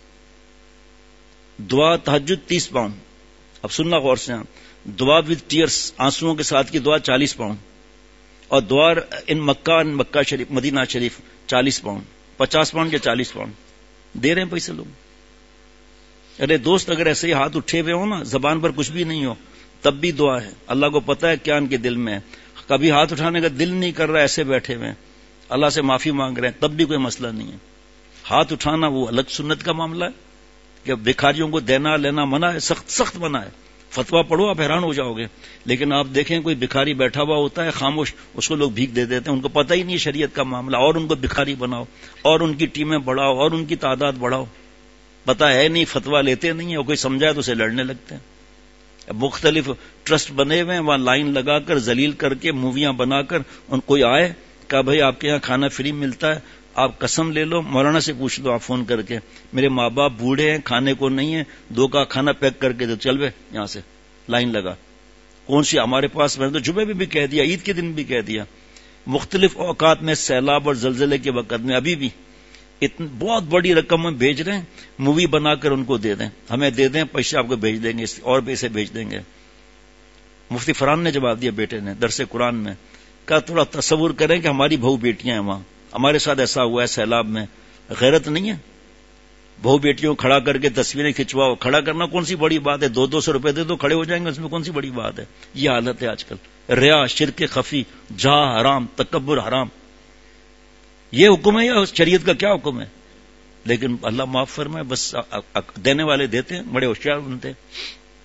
دعا تہجد تیس پاؤنڈ. اب سننا غور سے، دعا وتھ ٹیئرس، آنسوؤں کے ساتھ کی دعا چالیس پاؤنڈ، اور دعا ان مکہ ان مکہ شریف مدینہ شریف چالیس پاؤنڈ. پچاس پاؤنڈ یا چالیس پاؤنڈ دے رہے ہیں پیسے لوگ. ارے دوست اگر ایسے ہی ہاتھ اٹھے ہوئے ہو نا، زبان پر کچھ بھی نہیں ہو، تب بھی دعا ہے. اللہ کو پتا ہے کیا ان کے دل میں ہے. کبھی ہاتھ اٹھانے کا دل نہیں کر رہا، ایسے بیٹھے ہوئے اللہ سے معافی مانگ رہے ہیں، تب بھی کوئی مسئلہ نہیں ہے. ہاتھ اٹھانا وہ الگ سنت کا معاملہ ہے کہ بھکاریوں کو دینا لینا منع ہے، سخت سخت منع ہے. فتویٰ پڑھو آپ حیران ہو جاؤ گے. لیکن آپ دیکھیں کوئی بھکاری بیٹھا ہوا ہوتا ہے خاموش، اس کو لوگ بھیک دے دیتے ہیں، ان کو پتہ ہی نہیں شریعت کا معاملہ، اور ان کو بھکاری بناؤ اور ان کی ٹیمیں بڑھاؤ اور ان کی تعداد بڑھاؤ. پتہ ہے نہیں، فتویٰ لیتے نہیں ہیں، اور کوئی سمجھائے تو اسے لڑنے لگتے ہیں. مختلف ٹرسٹ بنے ہوئے ہیں، وہاں لائن لگا کر ذلیل کر کے موویاں بنا کر ان کوئی آئے کہ بھائی آپ کے یہاں کھانا فری ملتا ہے، آپ قسم لے لو، مولانا سے پوچھ لو آپ فون کر کے، میرے ماں باپ بوڑھے ہیں، کھانے کو نہیں ہے، دو کا کھانا پیک کر کے دو، چل بے یہاں سے لائن لگا. کون سی ہمارے پاس، میں نے تو جمعے میں بھی کہہ دیا، عید کے دن بھی کہہ دیا، مختلف اوقات میں سیلاب اور زلزلے کے وقت میں ابھی بھی اتنی بہت بڑی رقم میں بھیج رہے ہیں، مووی بنا کر ان کو دے دیں، ہمیں دے دیں پیسے، آپ کو بھیج دیں گے اور پیسے بھیج دیں گے. مفتی فران نے جواب دیا بیٹے نے درس قرآن میں، کہا تھوڑا تصور کریں کہ ہماری بہو بیٹیاں ہیں وہاں، ہمارے ساتھ ایسا ہوا ہے سیلاب میں، غیرت نہیں ہے؟ بہو بیٹیوں کھڑا کر کے تصویریں کھنچواؤ. کھڑا کرنا کون سی بڑی بات ہے؟ دو دو سو روپے دے دو کھڑے ہو جائیں گے، اس میں کون سی بڑی بات ہے؟ یہ حالت ہے آج کل. ریا، شرک خفی، جہاں حرام، تکبر حرام. یہ حکم ہے یا شریعت کا کیا حکم ہے؟ لیکن اللہ معاف فرمائے، بس دینے والے دیتے ہیں، بڑے ہوشیار بنتے.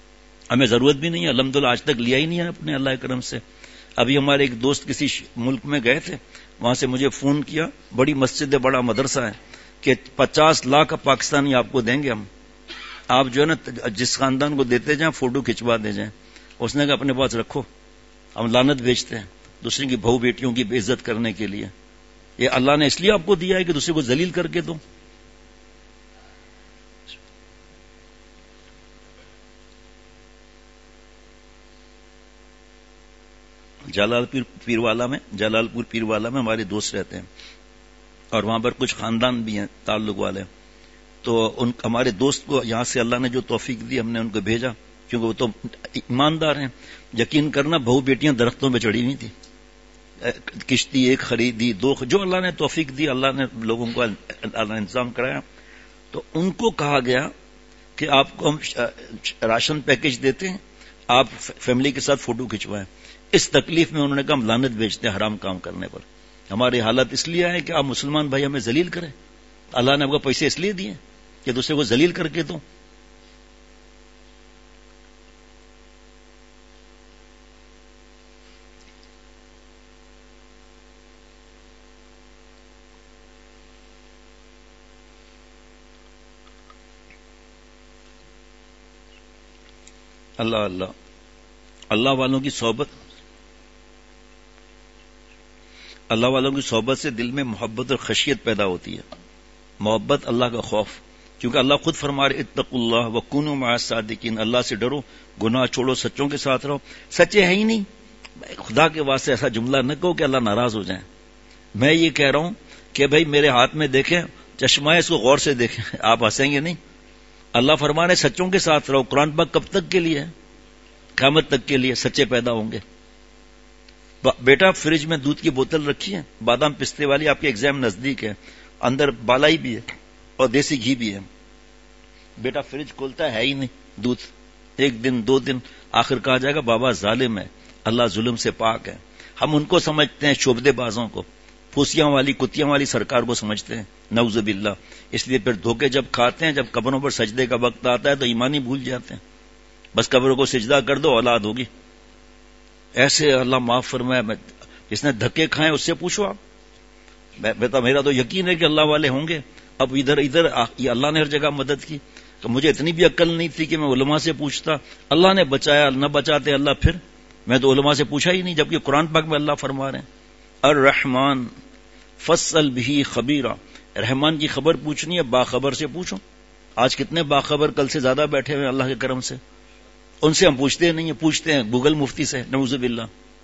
ہمیں ضرورت بھی نہیں ہے، الحمدللہ آج تک لیا ہی نہیں ہے اپنے اللہ کرم سے. ابھی ہمارے ایک دوست کسی ملک میں گئے تھے، وہاں سے مجھے فون کیا، بڑی مسجد ہے، بڑا مدرسہ ہے، کہ پچاس لاکھ پاکستانی آپ کو دیں گے ہم، آپ جو ہے نا جس خاندان کو دیتے جائیں فوٹو کھنچوا دے جائیں. اس نے کہا اپنے پاس رکھو، ہم لعنت بیچتے ہیں دوسرے کی بہو بیٹیوں کی بے عزت کرنے کے لیے. یہ اللہ نے اس لیے آپ کو دیا ہے کہ دوسرے کو ذلیل کر کے دو. جلال پور پیروالا میں جلال پور پیروالا میں ہمارے دوست رہتے ہیں، اور وہاں پر کچھ خاندان بھی ہیں تعلق والے. تو ان ہمارے دوست کو یہاں سے اللہ نے جو توفیق دی، ہم نے ان کو بھیجا، کیونکہ وہ تو ایماندار ہیں. یقین کرنا بہو بیٹیاں درختوں پہ چڑھی ہوئی تھی، کشتی ایک خریدی، دو، جو اللہ نے توفیق دی، اللہ نے لوگوں کو اللہ نے انتظام کرایا. تو ان کو کہا گیا کہ آپ کو ہم راشن پیکج دیتے ہیں، آپ فیملی کے ساتھ فوٹو کھنچوائیں. اس تکلیف میں انہوں نے کہا ہم لعنت بیچتے ہیں حرام کام کرنے پر. ہماری حالت اس لیے ہے کہ آپ مسلمان بھائی ہمیں ذلیل کریں. اللہ نے آپ کو پیسے اس لیے دیے کہ دوسرے کو ذلیل کر کے دو. اللہ اللہ اللہ والوں کی صحبت اللہ والوں کی صحبت سے دل میں محبت اور خشیت پیدا ہوتی ہے. محبت اللہ کا خوف، کیونکہ اللہ خود فرما رہے اتقوا اللہ وکونوا مع الصادقین، اللہ سے ڈرو، گناہ چھوڑو، سچوں کے ساتھ رہو. سچے ہیں ہی نہیں، خدا کے واسطے ایسا جملہ نہ کہو کہ اللہ ناراض ہو جائیں. میں یہ کہہ رہا ہوں کہ بھائی میرے ہاتھ میں دیکھیں، چشمہ ہے، اس کو غور سے دیکھیں، آپ ہنسیں گے نہیں. اللہ فرما رہے سچوں کے ساتھ رہو. قرآن پاک کب تک کے لیے ہے؟ قیامت تک کے لیے. سچے پیدا ہوں گے. بیٹا فریج میں دودھ کی بوتل رکھی ہے، بادام پستے والی، آپ کے ایگزام نزدیک ہے، اندر بالائی بھی ہے اور دیسی گھی بھی ہے. بیٹا فریج کھولتا ہے ہی نہیں دودھ، ایک دن دو دن، آخر کہا جائے گا بابا ظالم ہے، اللہ ظلم سے پاک ہے. ہم ان کو سمجھتے ہیں شعبدے بازوں کو، پھوسیاں والی کتیاں والی سرکار کو سمجھتے ہیں، نعوذ باللہ. اس لیے پھر دھوکے جب کھاتے ہیں، جب قبروں پر سجدے کا وقت آتا ہے تو ایمان ہی بھول جاتے ہیں. بس قبروں کو سجدہ کر دو اولاد ہوگی. ایسے اللہ معاف فرمائے. جس نے دھکے کھائے اس سے پوچھو آپ. میرا تو یقین ہے کہ اللہ والے ہوں گے. اب ادھر ادھر یہ اللہ نے ہر جگہ مدد کی. کہ مجھے اتنی بھی عقل نہیں تھی کہ میں علماء سے پوچھتا. اللہ نے بچایا، نہ بچاتے اللہ پھر میں تو علماء سے پوچھا ہی نہیں. جبکہ قرآن پاک میں اللہ فرما رہے ہیں الرحمن فاسأل به خبیرا، رحمان کی خبر پوچھنی ہے باخبر سے پوچھو. آج کتنے باخبر کل سے زیادہ بیٹھے ہوئے اللہ کے کرم سے. ان سے ہم پوچھتے نہیں ہیں، پوچھتے ہیں گوگل مفتی سے، نعوذ باللہ.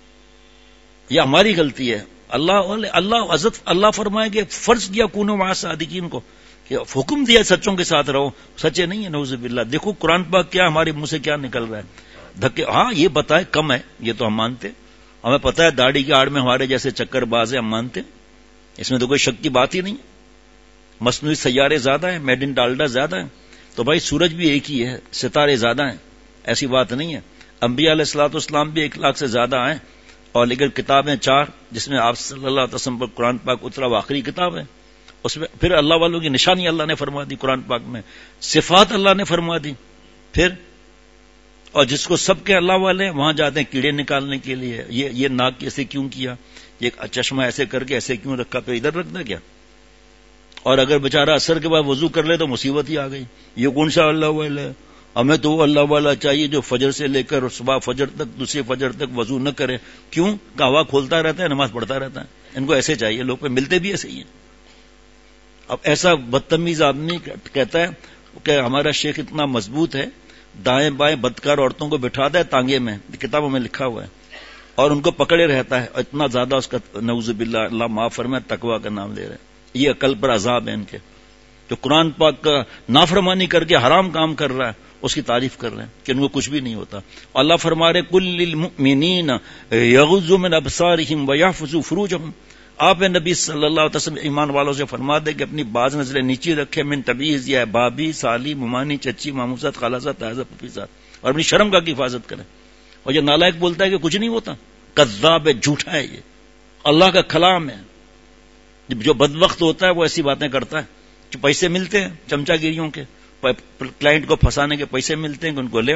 یہ ہماری غلطی ہے. اللہ اللہ عزت اللہ فرمائے کہ فرض کیا کونوا مع الصادقین کو، کہ حکم دیا سچوں کے ساتھ رہو، سچے نہیں ہے نعوذ باللہ. دیکھو قرآن پاک کیا ہمارے منہ سے کیا نکل رہا ہے. دھکے ہاں یہ بتائے کم ہے، یہ تو ہم مانتے. ہمیں پتہ ہے داڑھی کی آڑ میں ہمارے جیسے چکر باز ہیں، ہم مانتے. اس میں تو کوئی شک کی بات ہی نہیں. مصنوعی سیارے زیادہ ہیں، میڈ ان ڈالڈا زیادہ ہیں. تو بھائی سورج بھی ایک ہی ہے، ستارے زیادہ ہیں، ایسی بات نہیں ہے. انبیاء علیہ الصلوۃ والسلام بھی ایک لاکھ سے زیادہ ہیں، اور لیکن کتابیں چار، جس میں آپ صلی اللہ علیہ وسلم پر قرآن پاک اترا، وہ آخری کتاب ہے. اس میں پھر اللہ والوں کی نشانی اللہ نے فرما دی قرآن پاک میں، صفات اللہ نے فرما دی. پھر اور جس کو سب کے اللہ والے ہیں وہاں جاتے ہیں کیڑے نکالنے کے لیے. یہ یہ ناک ایسے کیوں کیا، یہ چشمہ ایسے کر کے ایسے کیوں رکھا، پھر ادھر رکھنا کیا. اور اگر بیچارہ اثر کے بعد وضو کر لے تو مصیبت ہی آ گئی. یہ کون سا اللہ والا ہے؟ ہمیں تو وہ اللہ والا چاہیے جو فجر سے لے کر صبح فجر تک، دوسرے فجر تک وضو نہ کرے. کیوں؟ کہوا کھولتا رہتا ہے، نماز پڑھتا رہتا ہے. ان کو ایسے چاہیے. لوگ پہ ملتے بھی ایسے ہی ہیں. اب ایسا بدتمیز آدمی کہتا ہے کہ ہمارا شیخ اتنا مضبوط ہے، دائیں بائیں بدکار عورتوں کو بٹھاتا ہے تانگے میں، کتابوں میں لکھا ہوا ہے، اور ان کو پکڑے رہتا ہے. اتنا زیادہ اس کا نعوذ باللہ اللہ معاف فرمائے تقویٰ کا نام لے رہے ہیں. یہ عقل پر عذاب ہے ان کے، جو قرآن پاک کا نافرمانی کر کے حرام کام کر رہا ہے، اس کی تعریف کر رہے ہیں کہ ان کو کچھ بھی نہیں ہوتا. اللہ فرما رہے کل للمؤمنین یغضوا من ابصارہم ویحفظوا فروجہم. آپ نبی صلی اللہ علیہ وسلم ایمان والوں سے فرما دے کہ اپنی باز نظریں نیچی رکھے، من تبعیض، یہ ہے بابی، سالی، ممانی، چچی، ماموزات، خالازات، تازہ، پپیزات، اور اپنی شرم کا کی حفاظت کرے. اور یہ نالائق بولتا ہے کہ کچھ نہیں ہوتا، کذاب ہے، جھوٹا ہے. یہ اللہ کا کلام ہے. جو بدبخت ہوتا ہے وہ ایسی باتیں کرتا ہے. جو پیسے ملتے ہیں چمچا گیریوں کے، کلائنٹ کو پھنسانے کے پیسے ملتے ہیں کہ ان کو لے آؤ،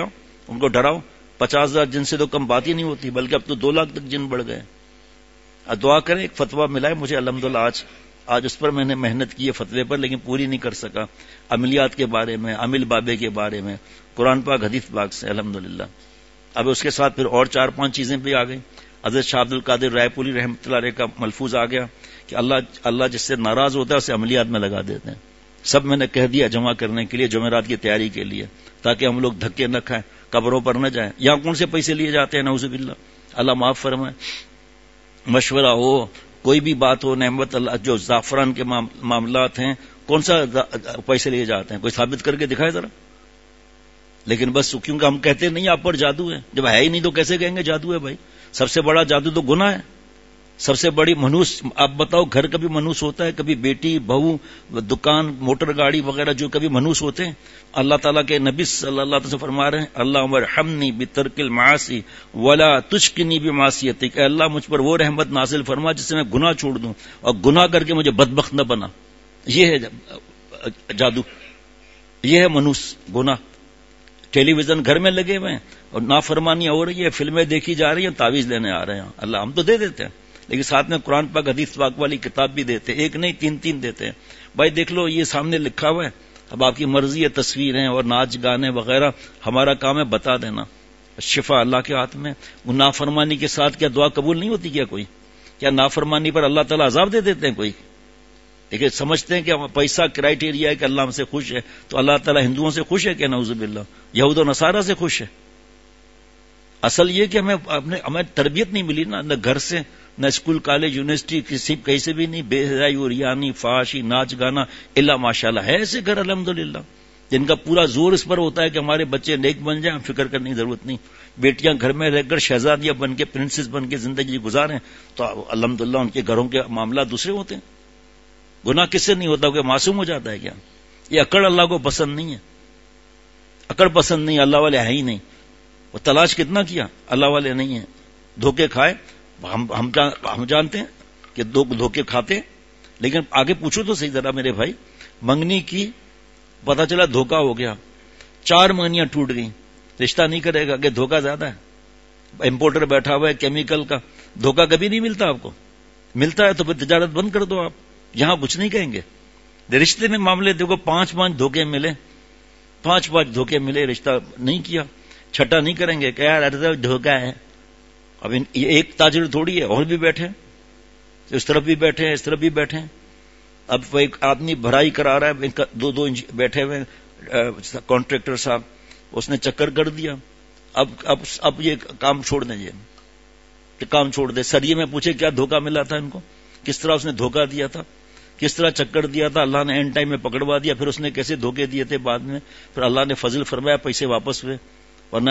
ان کو ڈراؤ. پچاس ہزار جن سے تو کم بات ہی نہیں ہوتی، بلکہ اب تو دو لاکھ تک جن بڑھ گئے. اب دعا کریں ایک فتویٰ ملا ہے مجھے الحمدللہ، آج آج اس پر میں نے محنت کی ہے فتوے پر، لیکن پوری نہیں کر سکا. عملیات کے بارے میں، عامل بابے کے بارے میں، قرآن پاک حدیث پاک سے الحمدللہ. اب اس کے ساتھ پھر اور چار پانچ چیزیں بھی آ گئی. حضرت شاہ عبد القادر رائے پوری رحمۃ اللہ علیہ کا ملفوظ آ گیا کہ اللہ اللہ جس سے ناراض ہوتا ہے اسے عملیات میں لگا دیتے ہیں. سب میں نے کہہ دیا جمع کرنے کے لیے، جمعرات کی تیاری کے لیے، تاکہ ہم لوگ دھکے نہ کھائیں، قبروں پر نہ جائیں. یہاں کون سے پیسے لیے جاتے ہیں نعوذ باللہ، اللہ معاف فرمائے. مشورہ ہو، کوئی بھی بات ہو، نعمت اللہ جو زعفران کے معاملات ہیں، کون سا پیسے لیے جاتے ہیں؟ کوئی ثابت کر کے دکھائے ذرا. لیکن بس کیونکہ ہم کہتے نہیں آپ پر جادو ہے، جب ہے ہی نہیں تو کیسے کہیں گے جادو ہے؟ بھائی سب سے بڑا جادو تو گناہ ہے. سب سے بڑی منوس، آپ بتاؤ، گھر کبھی منوس ہوتا ہے؟ کبھی بیٹی، بہو، دکان، موٹر گاڑی وغیرہ جو کبھی منوس ہوتے ہیں؟ اللہ تعالیٰ کے نبی صلی اللہ علیہ وسلم فرما رہے ہیں اللہم ارحمنی بترک المعاصی ولا تشکنی بمعصیتک، اے اللہ مجھ پر وہ رحمت نازل فرما جس سے میں گناہ چھوڑ دوں اور گناہ کر کے مجھے بدبخت نہ بنا. یہ ہے جادو، یہ ہے منوس گناہ. ٹیلی ویژن گھر میں لگے ہوئے ہیں اور نافرمانیاں ہو رہی ہے، فلمیں دیکھی جا رہی ہیں، تعویذ لینے آ رہے ہیں. اللہ ہم تو دے دیتے ہیں، لیکن ساتھ میں قرآن پاک حدیث پاک والی کتاب بھی دیتے ہیں، ایک نہیں تین تین دیتے ہیں. بھائی دیکھ لو یہ سامنے لکھا ہوا ہے، اب آپ کی مرضی ہے، تصویریں اور ناچ گانے وغیرہ، ہمارا کام ہے بتا دینا. شفا اللہ کے ہاتھ میں. وہ نافرمانی کے ساتھ کیا دعا قبول نہیں ہوتی؟ کیا کوئی کیا نافرمانی پر اللہ تعالیٰ عذاب دے دیتے ہیں کوئی؟ لیکن سمجھتے ہیں کہ پیسہ کرائیٹیریا ہے کہ اللہ ہم سے خوش ہے، تو اللہ تعالیٰ ہندوؤں سے خوش ہے کہ نعوذ باللہ یہود و نصارہ سے خوش ہے؟ اصل یہ کہ ہمیں اپنے ہمیں تربیت نہیں ملی نا، نہ گھر سے، نہ اسکول کالج یونیورسٹی کسی کہیں سے بھی نہیں. بے حیائی اور ریانی، فحاشی، ناچ گانا، اللہ ماشاءاللہ ہے ایسے گھر الحمدللہ جن کا پورا زور اس پر ہوتا ہے کہ ہمارے بچے نیک بن جائیں، فکر کرنے کی ضرورت نہیں. بیٹیاں گھر میں رہ کر شہزادیاں بن کے، پرنسس بن کے زندگی گزاریں، تو الحمدللہ ان کے گھروں کے معاملات دوسرے ہوتے ہیں. گناہ کس سے نہیں ہوتا کہ معصوم ہو جاتا ہے کیا؟ یہ اکڑ اللہ کو پسند نہیں ہے، اکڑ پسند نہیں، اللہ والے ہیں ہی نہیں. وہ تلاش کتنا کیا، اللہ والے نہیں ہیں. دھوکے کھائے، ہم ہم ہم جانتے ہیں کہ دو دھوکے کھاتے، لیکن آگے پوچھو تو صحیح ذرا میرے بھائی. منگنی کی، پتا چلا دھوکا ہو گیا، چار منگنیاں ٹوٹ گئیں. رشتہ نہیں کرے گا کہ دھوکا زیادہ ہے. امپورٹر بیٹھا ہوا ہے کیمیکل کا، دھوکا کبھی نہیں ملتا آپ کو. ملتا ہے تو پھر تجارت بند کر دو. آپ یہاں کچھ نہیں کہیں گے. رشتے میں معاملے دیکھو، پانچ پانچ دھوکے ملے، پانچ پانچ دھوکے ملے، رشتہ نہیں کیا. چھٹا نہیں کریں گے کہ یار دھوکا ہے. اب یہ ایک تاجر تھوڑی ہے، اور بھی بیٹھے، اس طرف بھی بیٹھے ہیں، اس طرف بھی بیٹھے ہیں. اب ایک آدمی بھرائی کرا رہا ہے، دو دو بیٹھے ہوئے کانٹریکٹر صاحب، اس نے چکر کر دیا. اب اب اب یہ کام چھوڑ دیں، یہ کام چھوڑ دے. سریے میں پوچھے کیا دھوکا ملا تھا ان کو، کس طرح اس نے دھوکا دیا تھا، کس طرح چکر دیا تھا، اللہ نے اینڈ ٹائم میں پکڑوا دیا. پھر اس نے کیسے دھوکے دیے تھے بعد میں، پھر اللہ نے فضل فرمایا، پیسے واپس ہوئے. ورنہ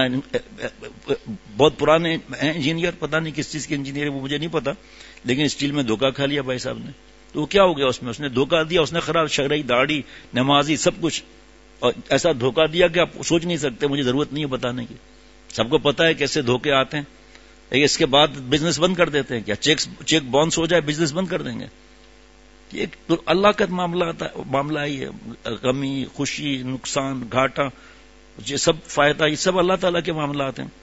بہت پرانے ہیں انجینئر، پتہ نہیں کس چیز کے انجینئر، وہ مجھے نہیں پتا، لیکن اسٹیل میں دھوکا کھا لیا بھائی صاحب نے. تو وہ کیا ہو گیا اس میں؟ اس نے دھوکا دیا، اس نے خراب شرعی، داڑھی، نمازی، سب کچھ، اور ایسا دھوکا دیا کہ آپ سوچ نہیں سکتے. مجھے ضرورت نہیں ہے بتانے کی، سب کو پتا ہے کیسے دھوکے آتے ہیں. اس کے بعد بزنس بند کر دیتے ہیں. کیا چیک چیک باؤنس ہو جائے بزنس بند کر دیں گے؟ ایک تو اللہ کا معاملہ معاملہ ہی ہے. غمی، خوشی، نقصان، گھاٹا، یہ سب فائدہ، یہ سب اللہ تعالیٰ کے معاملات ہیں.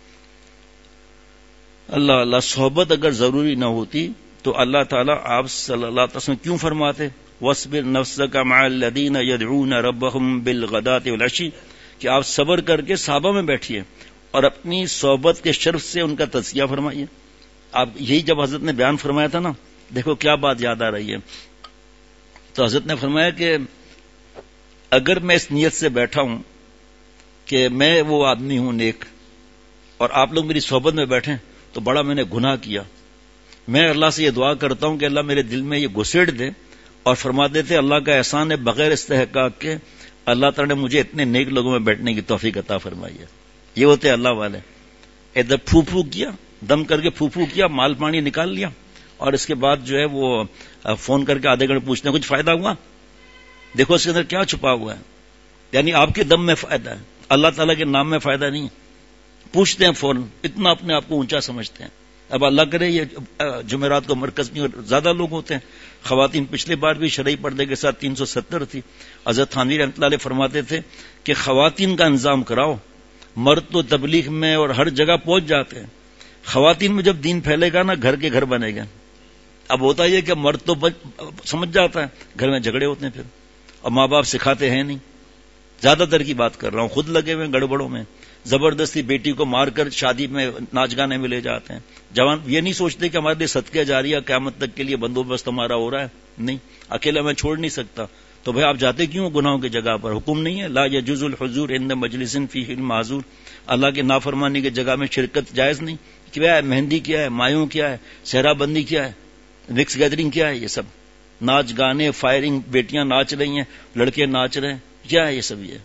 اللہ اللہ صحبت اگر ضروری نہ ہوتی تو اللہ تعالیٰ آپ صلی اللہ علیہ وسلم کیوں فرماتے وَاصْبِرْ نَفْسَكَ مَعَ الَّذِينَ يَدْعُونَ رَبَّهُمْ بِالْغَدَاةِ وَالْعَشِيِّ، کہ آپ صبر کر کے صحابہ میں بیٹھیے اور اپنی صحبت کے شرف سے ان کا تزکیہ فرمائیے. آپ یہی جب حضرت نے بیان فرمایا تھا نا، دیکھو کیا بات یاد آ رہی ہے. تو حضرت نے فرمایا کہ اگر میں اس نیت سے بیٹھا ہوں کہ میں وہ آدمی ہوں نیک، اور آپ لوگ میری صحبت میں بیٹھیں، تو بڑا میں نے گناہ کیا. میں اللہ سے یہ دعا کرتا ہوں کہ اللہ میرے دل میں یہ گھسیڑ دے، اور فرما دیتے اللہ کا احسان ہے بغیر استحقاق کے اللہ تعالیٰ نے مجھے اتنے نیک لوگوں میں بیٹھنے کی توفیق عطا فرمائی ہے. یہ ہوتے اللہ والے. ادھر پھو پھو کیا، دم کر کے پھو پھو کیا، مال پانی نکال لیا، اور اس کے بعد جو ہے وہ فون کر کے آدھے گھنٹے پوچھتے ہیں کچھ فائدہ ہوا؟ دیکھو اس کے اندر کیا چھپا ہوا ہے. یعنی آپ کے دم میں فائدہ ہے، اللہ تعالیٰ کے نام میں فائدہ نہیں. پوچھتے ہیں فون، اتنا اپنے آپ کو اونچا سمجھتے ہیں. اب اللہ کرے یہ جمعرات کو مرکز میں زیادہ لوگ ہوتے ہیں. خواتین پچھلے بار بھی شرعی پردے کے ساتھ تین سو ستر تھی. حضرت تھانوی رحمۃ اللہ علیہ فرماتے تھے کہ خواتین کا انتظام کراؤ، مرد تو تبلیغ میں اور ہر جگہ پہنچ جاتے ہیں. خواتین میں جب دین پھیلے گا نا گھر کے گھر بنے گا. اب ہوتا یہ کہ مرد تو سمجھ جاتا ہے, گھر میں جھگڑے ہوتے ہیں پھر, اور ماں باپ سکھاتے ہیں نہیں. زیادہ تر کی بات کر رہا ہوں, خود لگے ہوئے گڑبڑوں میں, زبردستی بیٹی کو مار کر شادی میں ناچ گانے میں لے جاتے ہیں. جوان یہ نہیں سوچتے کہ ہمارے لیے صدقہ جاریہ قیامت تک کے لیے بندوبست ہمارا ہو رہا ہے. نہیں, اکیلا میں چھوڑ نہیں سکتا. تو بھائی آپ جاتے کیوں گناہوں کی جگہ پر؟ حکم نہیں ہے لا یجوز الحضور عند مجلس فیہ المعذور, اللہ کی نافرمانی کی جگہ میں شرکت جائز نہیں. کیا ہے مہندی, کیا ہے مایوں, کیا ہے صحرا بندی, کیا ہے مکس گیدرنگ, کیا ہے یہ سب ناچ گانے, فائرنگ, بیٹیاں ناچ رہی ہیں, لڑکے ناچ رہے ہیں, کیا ہے یہ سب؟ یہ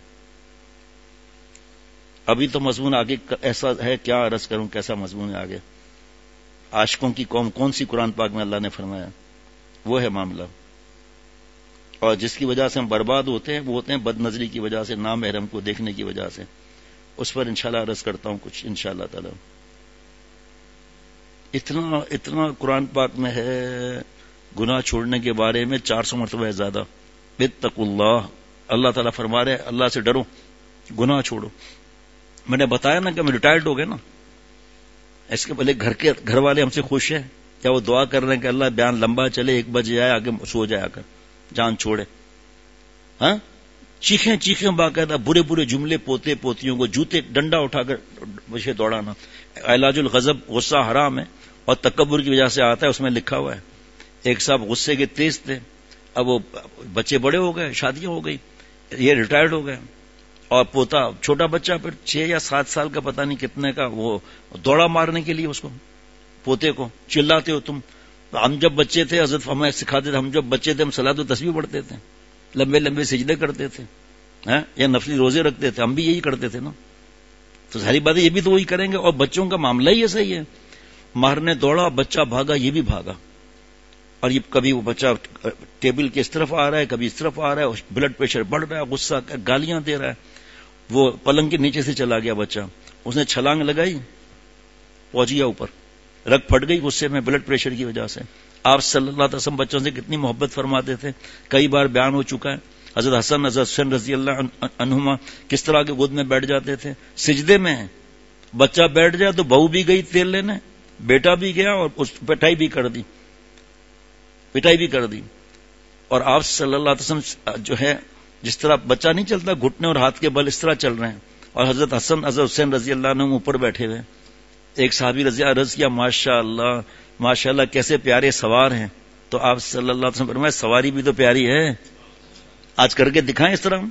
ابھی تو مضمون آگے ایسا ہے, کیا عرض کروں کیسا مضمون ہے آگے. عاشقوں کی قوم کون سی قرآن پاک میں اللہ نے فرمایا, وہ ہے معاملہ. اور جس کی وجہ سے ہم برباد ہوتے ہیں وہ ہوتے ہیں بد نظری کی وجہ سے, نامحرم کو دیکھنے کی وجہ سے. اس پر انشاءاللہ عرض کرتا ہوں کچھ انشاءاللہ تعالی. اتنا اتنا قرآن پاک میں ہے گناہ چھوڑنے کے بارے میں, چار سو مرتبہ ہے زیادہ. اتقوا اللہ, اللہ تعالیٰ فرما رہے اللہ سے ڈرو, گناہ چھوڑو. میں نے بتایا نا کہ ہم ریٹائرڈ ہو گئے نا, اس کے پہلے گھر کے گھر والے ہم سے خوش ہیں, کیا وہ دعا کر رہے ہیں کہ اللہ بیان لمبا چلے, ایک بجے آئے آگے سو جائے کر, جان چھوڑے. ہاں چیخیں چیخیں باقاعدہ برے برے جملے پوتے پوتیوں کو, جوتے ڈنڈا اٹھا کر بچے دوڑانا. علاج الغضب, غصہ حرام ہے اور تکبر کی وجہ سے آتا ہے, اس میں لکھا ہوا ہے. ایک صاحب غصے کے تیز تھے, اب وہ بچے بڑے ہو گئے, شادیاں ہو گئی, یہ ریٹائرڈ ہو گئے, اور پوتا چھوٹا بچہ پھر چھ یا سات سال کا پتہ نہیں کتنے کا, وہ دوڑا مارنے کے لیے اس کو پوتے کو, چلاتے ہو تم. ہم جب بچے تھے حضرت ہمیں سکھاتے تھے, ہم جب بچے تھے ہم صلاۃ و تسبیح پڑھتے تھے, لمبے لمبے سجدے کرتے تھے, یا نفلی روزے رکھتے تھے, ہم بھی یہی کرتے تھے نا. تو ساری باتیں یہ بھی تو وہی کریں گے. اور بچوں کا معاملہ ہی ایسا ہی ہے, مارنے دوڑا, بچہ بھاگا, یہ بھی بھاگا, اور یہ کبھی وہ بچہ ٹیبل کے اس طرف آ رہا ہے, کبھی اس طرف آ رہا ہے, بلڈ پریشر بڑھ رہا ہے, غصہ گالیاں دے رہا ہے. وہ پلنگ کے نیچے سے چلا گیا بچہ, اس نے چھلانگ لگائی, پہنچ گیا اوپر, رگ پھٹ گئی غصے میں بلڈ پریشر کی وجہ سے. آپ صلی اللہ علیہ وسلم بچوں سے کتنی محبت فرماتے تھے, کئی بار بیان ہو چکا ہے. حضرت حسن حضرت حسین رضی اللہ عنہما کس طرح کے گود میں بیٹھ جاتے تھے, سجدے میں ہیں, بچہ بیٹھ جائے تو بہو بھی گئی تیل لینے, بیٹا بھی گیا, اور اس پٹائی بھی کر دی, پٹائی بھی کر دی. اور آپ صلی اللہ علیہ وسلم جو ہے جس طرح بچہ نہیں چلتا گھٹنے اور ہاتھ کے بل, اس طرح چل رہے ہیں, اور حضرت حسن حضرت حسین رضی اللہ عنہ اوپر بیٹھے ہوئے. ایک صحابی رضی عرض کیا ماشاء اللہ ماشاء اللہ کیسے پیارے سوار ہیں. تو آپ صلی اللہ علیہ وسلم فرمایا سواری بھی تو پیاری ہے, آج کر کے دکھائیں اس طرح.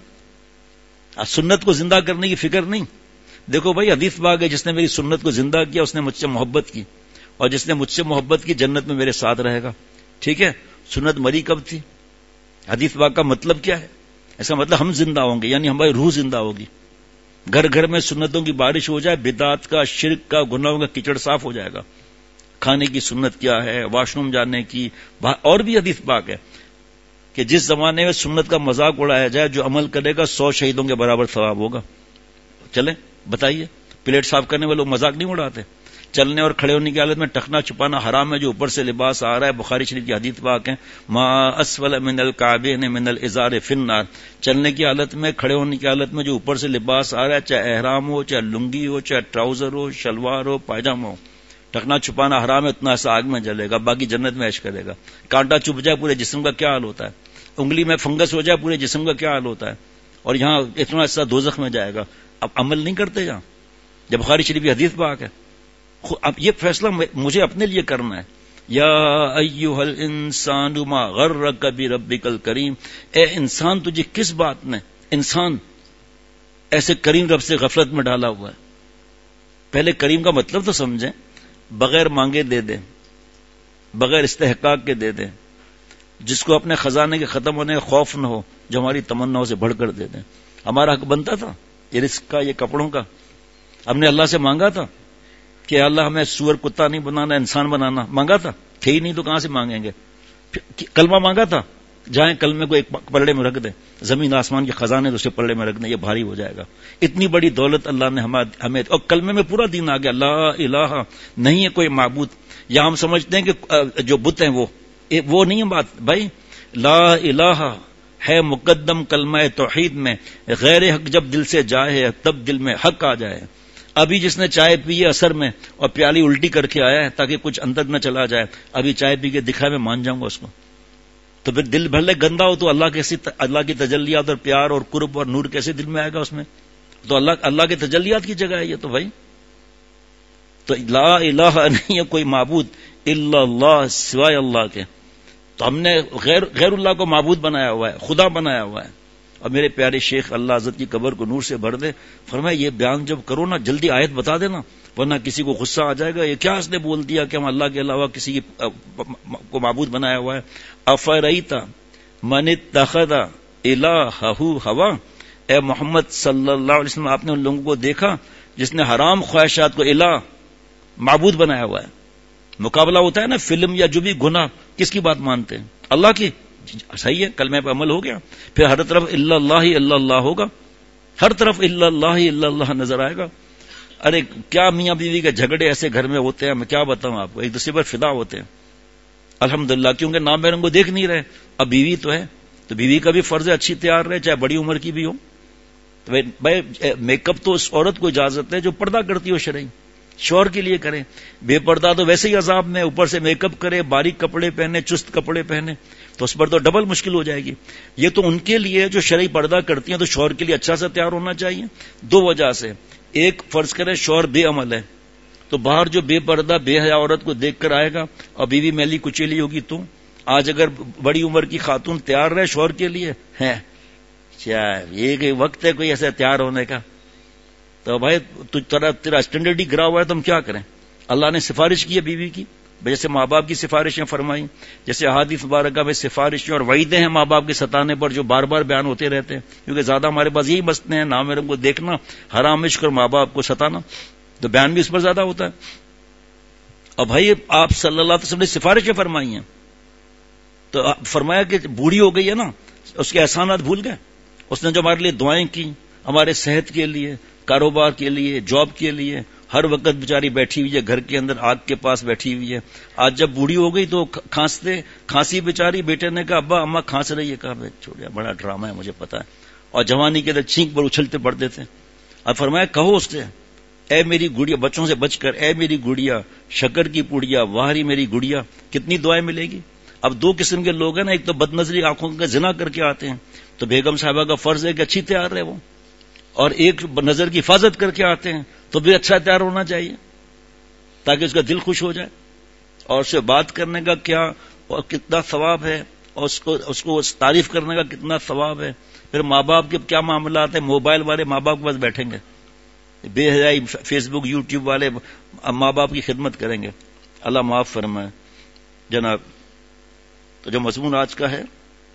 آج سنت کو زندہ کرنے کی فکر نہیں. دیکھو بھائی حدیث باغ ہے, جس نے میری سنت کو زندہ کیا اس نے مجھ سے محبت کی, اور جس نے مجھ سے محبت کی جنت میں میرے ساتھ رہے گا. ٹھیک ہے, سنت مری کب تھی؟ حدیث باغ کا مطلب کیا ہے؟ ایسا مطلب ہم زندہ ہوں گے, یعنی ہماری روح زندہ ہوگی. گھر گھر میں سنتوں کی بارش ہو جائے, بدعات کا, شرک کا, گناہوں کا کچڑ صاف ہو جائے گا. کھانے کی سنت کیا ہے, واش روم جانے کی, اور بھی حدیث پاک ہے کہ جس زمانے میں سنت کا مذاق اڑایا جائے, جو عمل کرے گا سو شہیدوں کے برابر ثواب ہوگا. چلیں بتائیے, پلیٹ صاف کرنے والے لوگ مذاق نہیں اڑاتے. چلنے اور کھڑے ہونے کی حالت میں ٹخنا چھپانا حرام ہے, جو اوپر سے لباس آ رہا ہے. بخاری شریف کی حدیث پاک ہے ما اسفل من الکعبین من الازار فی النار. چلنے کی حالت میں, کھڑے ہونے کی حالت میں جو اوپر سے لباس آ رہا ہے, چاہے احرام ہو, چاہے لنگی ہو, چاہے ٹراؤزر ہو, شلوار ہو, پائجامہ ہو, ٹخنا چھپانا حرام ہے, اتنا ایسا آگ میں جلے گا, باقی جنت میں عیش کرے گا. کانٹا چپ جائے پورے جسم کا کیا حال ہوتا ہے, انگلی میں فنگس ہو جائے پورے جسم کا کیا حال ہوتا ہے, اور یہاں اتنا ایسا دوزخ میں جائے گا. اب عمل نہیں کرتے یہاں, جب بخاری شریف کی حدیث پاک ہے. اب یہ فیصلہ مجھے اپنے لیے کرنا ہے. یا ایھا الانسان ما غرک بربک الکریم, اے انسان تجھے کس بات نے, انسان ایسے کریم رب سے غفلت میں ڈالا ہوا ہے. پہلے کریم کا مطلب تو سمجھیں, بغیر مانگے دے دیں, بغیر استحقاق کے دے دیں, جس کو اپنے خزانے کے ختم ہونے کا خوف نہ ہو, جو ہماری تمناؤں سے بڑھ کر دے دیں. ہمارا حق بنتا تھا یہ رزق کا, یہ کپڑوں کا. ہم نے اللہ سے مانگا تھا کہ اللہ ہمیں سور کتا نہیں بنانا, انسان بنانا. مانگا تھا, تھے ہی نہیں تو کہاں سے مانگیں گے. کلمہ مانگا تھا, جائیں کلمے کو ایک پلڑے میں رکھ دیں, زمین آسمان کے خزانے تو اسے پلڑے میں رکھ دیں, یہ بھاری ہو جائے گا. اتنی بڑی دولت اللہ نے ہمیں, اور کلمے میں پورا دین آ گیا, لا الہ نہیں ہے کوئی معبود. یا ہم سمجھتے ہیں کہ جو بت ہیں وہ وہ نہیں ہے بات بھائی. لا الہ ہے مقدم کلمہ توحید میں، غیر حق جب دل سے جائے تب دل میں حق آ جائے. ابھی جس نے چائے پی ہے اثر میں اور پیالی الٹی کر کے آیا ہے تاکہ کچھ اندر نہ چلا جائے، ابھی چائے پی کے دکھا میں مان جاؤں گا اس کو، تو پھر دل بھلے گندا ہو تو اللہ کیسی اللہ کی تجلیات اور پیار اور قرب اور نور کیسے دل میں آئے گا اس میں؟ تو اللہ اللہ کے تجلیات کی جگہ ہے یہ تو بھائی. تو لا الہ نہیں ہے کوئی معبود الا اللہ سوائے اللہ کے. تو ہم نے غیر غیر اللہ کو معبود بنایا ہوا ہے، خدا بنایا ہوا ہے. اور میرے پیارے شیخ اللہ حضرت کی قبر کو نور سے بھر دے، فرمایا یہ بیان جب کرو نا جلدی آیت بتا دینا ورنہ کسی کو غصہ آ جائے گا، یہ کیا اس نے بول دیا کہ ہم اللہ کے علاوہ کسی کو معبود بنایا ہوا ہے. افرئیت من اتخذ الہہ ہوا، اے محمد صلی اللہ علیہ وسلم آپ نے ان لوگوں کو دیکھا جس نے حرام خواہشات کو الہ معبود بنایا ہوا ہے. مقابلہ ہوتا ہے نا فلم یا جو بھی گناہ، کس کی بات مانتے ہیں؟ اللہ کی. صحیح ہے، کلمہ پہ عمل ہو گیا، پھر ہر طرف الا اللہ الا اللہ ہوگا، ہر طرف الا اللہ الا اللہ نظر آئے گا. ارے کیا میاں بیوی کے جھگڑے ایسے گھر میں ہوتے ہیں، میں کیا بتاؤں آپ کو، ایک دوسرے پر فدا ہوتے ہیں الحمدللہ، کیونکہ نامحرم کو دیکھ نہیں رہے. اب بیوی تو ہے تو بیوی کا بھی فرض ہے اچھی تیار رہے، چاہے بڑی عمر کی بھی ہو. تو بھائی میک اپ تو اس عورت کو اجازت ہے جو پردہ کرتی ہو شرعی، شوہر کے لیے کرے. بے پردہ تو ویسے ہی عذاب میں، اوپر سے میک اپ کرے، باریک کپڑے پہنے، چست کپڑے پہنے، تو اس پر تو ڈبل مشکل ہو جائے گی. یہ تو ان کے لیے جو شرعی پردہ کرتی ہیں، تو شوہر کے لیے اچھا سا تیار ہونا چاہیے دو وجہ سے. ایک، فرض کرے شوہر بے عمل ہے تو باہر جو بے پردہ بے حیا عورت کو دیکھ کر آئے گا اور بیوی میلی کچیلی ہوگی. تو آج اگر بڑی عمر کی خاتون تیار رہے شوہر کے لیے ہے، یہ وقت ہے کوئی ایسا تیار ہونے کا، تو بھائی تیرا اسٹینڈرڈ ہی گرا ہوا ہے تو ہم کیا کریں. اللہ نے سفارش کی ہے بیوی کی، جیسے ماں باپ کی سفارشیں فرمائی، جیسے احادیث مبارکہ میں سفارشیں اور وعیدیں ہیں ماں باپ کے ستانے پر جو بار بار بیان ہوتے رہتے ہیں، کیونکہ زیادہ ہمارے پاس یہی مسئلے ہیں، نامحرم کو دیکھنا، حرام عشق اور ماں باپ کو ستانا، تو بیان بھی اس پر زیادہ ہوتا ہے. اور بھائی آپ صلی اللہ علیہ وسلم نے سفارشیں فرمائی ہیں، تو فرمایا کہ بوڑھی ہو گئی ہے نا، اس کے احسانات بھول گئے. اس نے جو ہمارے لیے دعائیں کی، ہمارے صحت کے لیے، کاروبار کے لیے، جاب کے لیے، ہر وقت بیچاری بیٹھی ہوئی ہے گھر کے اندر آگ کے پاس بیٹھی ہوئی ہے. آج جب بوڑھی ہو گئی تو کھانستے کھانسی بیچاری، بیٹے نے کہا ابا اماں کھانس رہی ہے، کہا چھوڑیا بڑا ڈرامہ ہے مجھے پتا ہے، اور جوانی کے اندر چھینک پر اچھلتے پڑتے تھے. اب فرمایا کہو اس سے اے میری گڑیا، بچوں سے بچ کر، اے میری گڑیا شکر کی پوڑیا واہری میری گڑیا. کتنی دعائیں ملے گی. اب دو قسم کے لوگ ہیں نا، ایک تو بد نظری آنکھوں کا زنا کر کے آتے ہیں، تو بیگم صاحبہ کا فرض ہے کہ اچھی تیار رہے وہ، اور ایک نظر کی حفاظت کر کے آتے ہیں تو بھی اچھا تیار ہونا چاہیے تاکہ اس کا دل خوش ہو جائے. اور اس سے بات کرنے کا کیا اور کتنا ثواب ہے، اور اس کو اس کو تعریف کرنے کا کتنا ثواب ہے. پھر ماں باپ کے کیا معاملات ہیں، موبائل والے ماں باپ کے پاس بیٹھیں گے، بے حیائی فیس بک یوٹیوب والے ماں باپ کی خدمت کریں گے. اللہ معاف فرمائے جناب. تو جو مضمون آج کا ہے،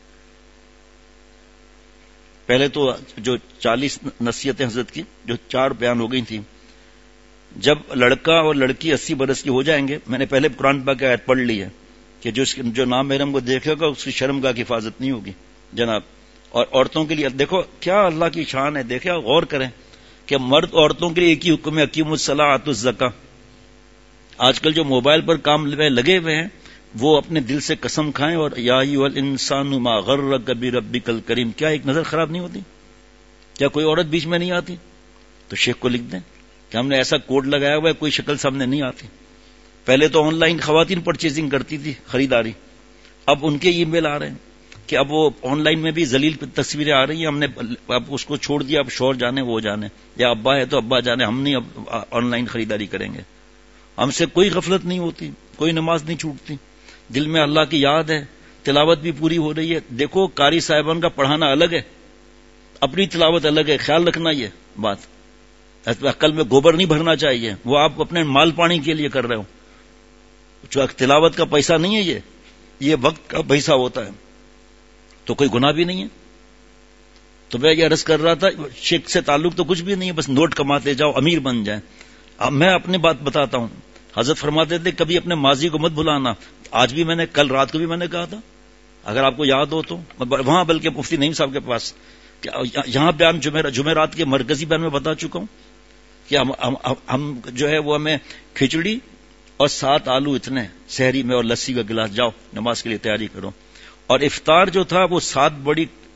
پہلے تو جو چالیس نصیحتیں حضرت کی جو چار بیان ہو گئی تھیں، جب لڑکا اور لڑکی اسی برس کی ہو جائیں گے، میں نے پہلے قرآن پاک کی آیت پڑھ لی ہے کہ جو جو نام محرم کو دیکھے گا اس کی شرمگاہ کی حفاظت نہیں ہوگی جناب. اور عورتوں کے لیے دیکھو کیا اللہ کی شان ہے، دیکھیں غور کریں کہ مرد عورتوں کے لیے ایک ہی حکم ہے، اقیموا الصلاۃ وآتوا الزکاۃ. آج کل جو موبائل پر کام لگے ہوئے ہیں وہ اپنے دل سے قسم کھائیں اور یا ایھا الانسان ما غرک بربک الکریم. کیا ایک نظر خراب نہیں ہوتی؟ کیا کوئی عورت بیچ میں نہیں آتی؟ تو شیخ کو لکھ دیں کہ ہم نے ایسا کوڈ لگایا ہوا ہے کوئی شکل سامنے نہیں آتی. پہلے تو آن لائن خواتین پرچیزنگ کرتی تھی، خریداری، اب ان کے ای میل آ رہے ہیں کہ اب وہ آن لائن میں بھی ذلیل تصویریں آ رہی ہیں. ہم نے اب اس کو چھوڑ دیا، اب شوہر جانے وہ جانے، یا ابا ہے تو ابا جانے، ہم نہیں اب آن لائن خریداری کریں گے. ہم سے کوئی غفلت نہیں ہوتی، کوئی نماز نہیں چھوٹتی، دل میں اللہ کی یاد ہے، تلاوت بھی پوری ہو رہی ہے. دیکھو قاری صاحبان کا پڑھانا الگ ہے، اپنی تلاوت الگ ہے، خیال رکھنا یہ بات. عقل میں گوبر نہیں بھرنا چاہیے، وہ آپ اپنے مال پانی کے لیے کر رہے ہو. جو تلاوت کا پیسہ نہیں ہے، یہ یہ وقت کا پیسہ ہوتا ہے، تو کوئی گناہ بھی نہیں ہے. تو میں یہ عرض کر رہا تھا شرک سے تعلق تو کچھ بھی نہیں ہے، بس نوٹ کماتے جاؤ، امیر بن جائیں. اب میں اپنی بات بتاتا ہوں، حضرت فرماتے تھے کبھی اپنے ماضی کو مت بھلانا. آج بھی میں نے، کل رات کو بھی میں نے کہا تھا، اگر آپ کو یاد ہو تو وہاں، بلکہ مفتی نعیم صاحب کے پاس، یہاں بیان جمعرات کے مرکزی بیان میں بتا چکا ہوں کہ ہم, ہم, ہم جو ہے وہ ہمیں کھچڑی اور سات آلو اتنے سحری میں اور لسی کا گلاس، جاؤ نماز کے لیے تیاری کرو. اور افطار جو تھا وہ سات بڑی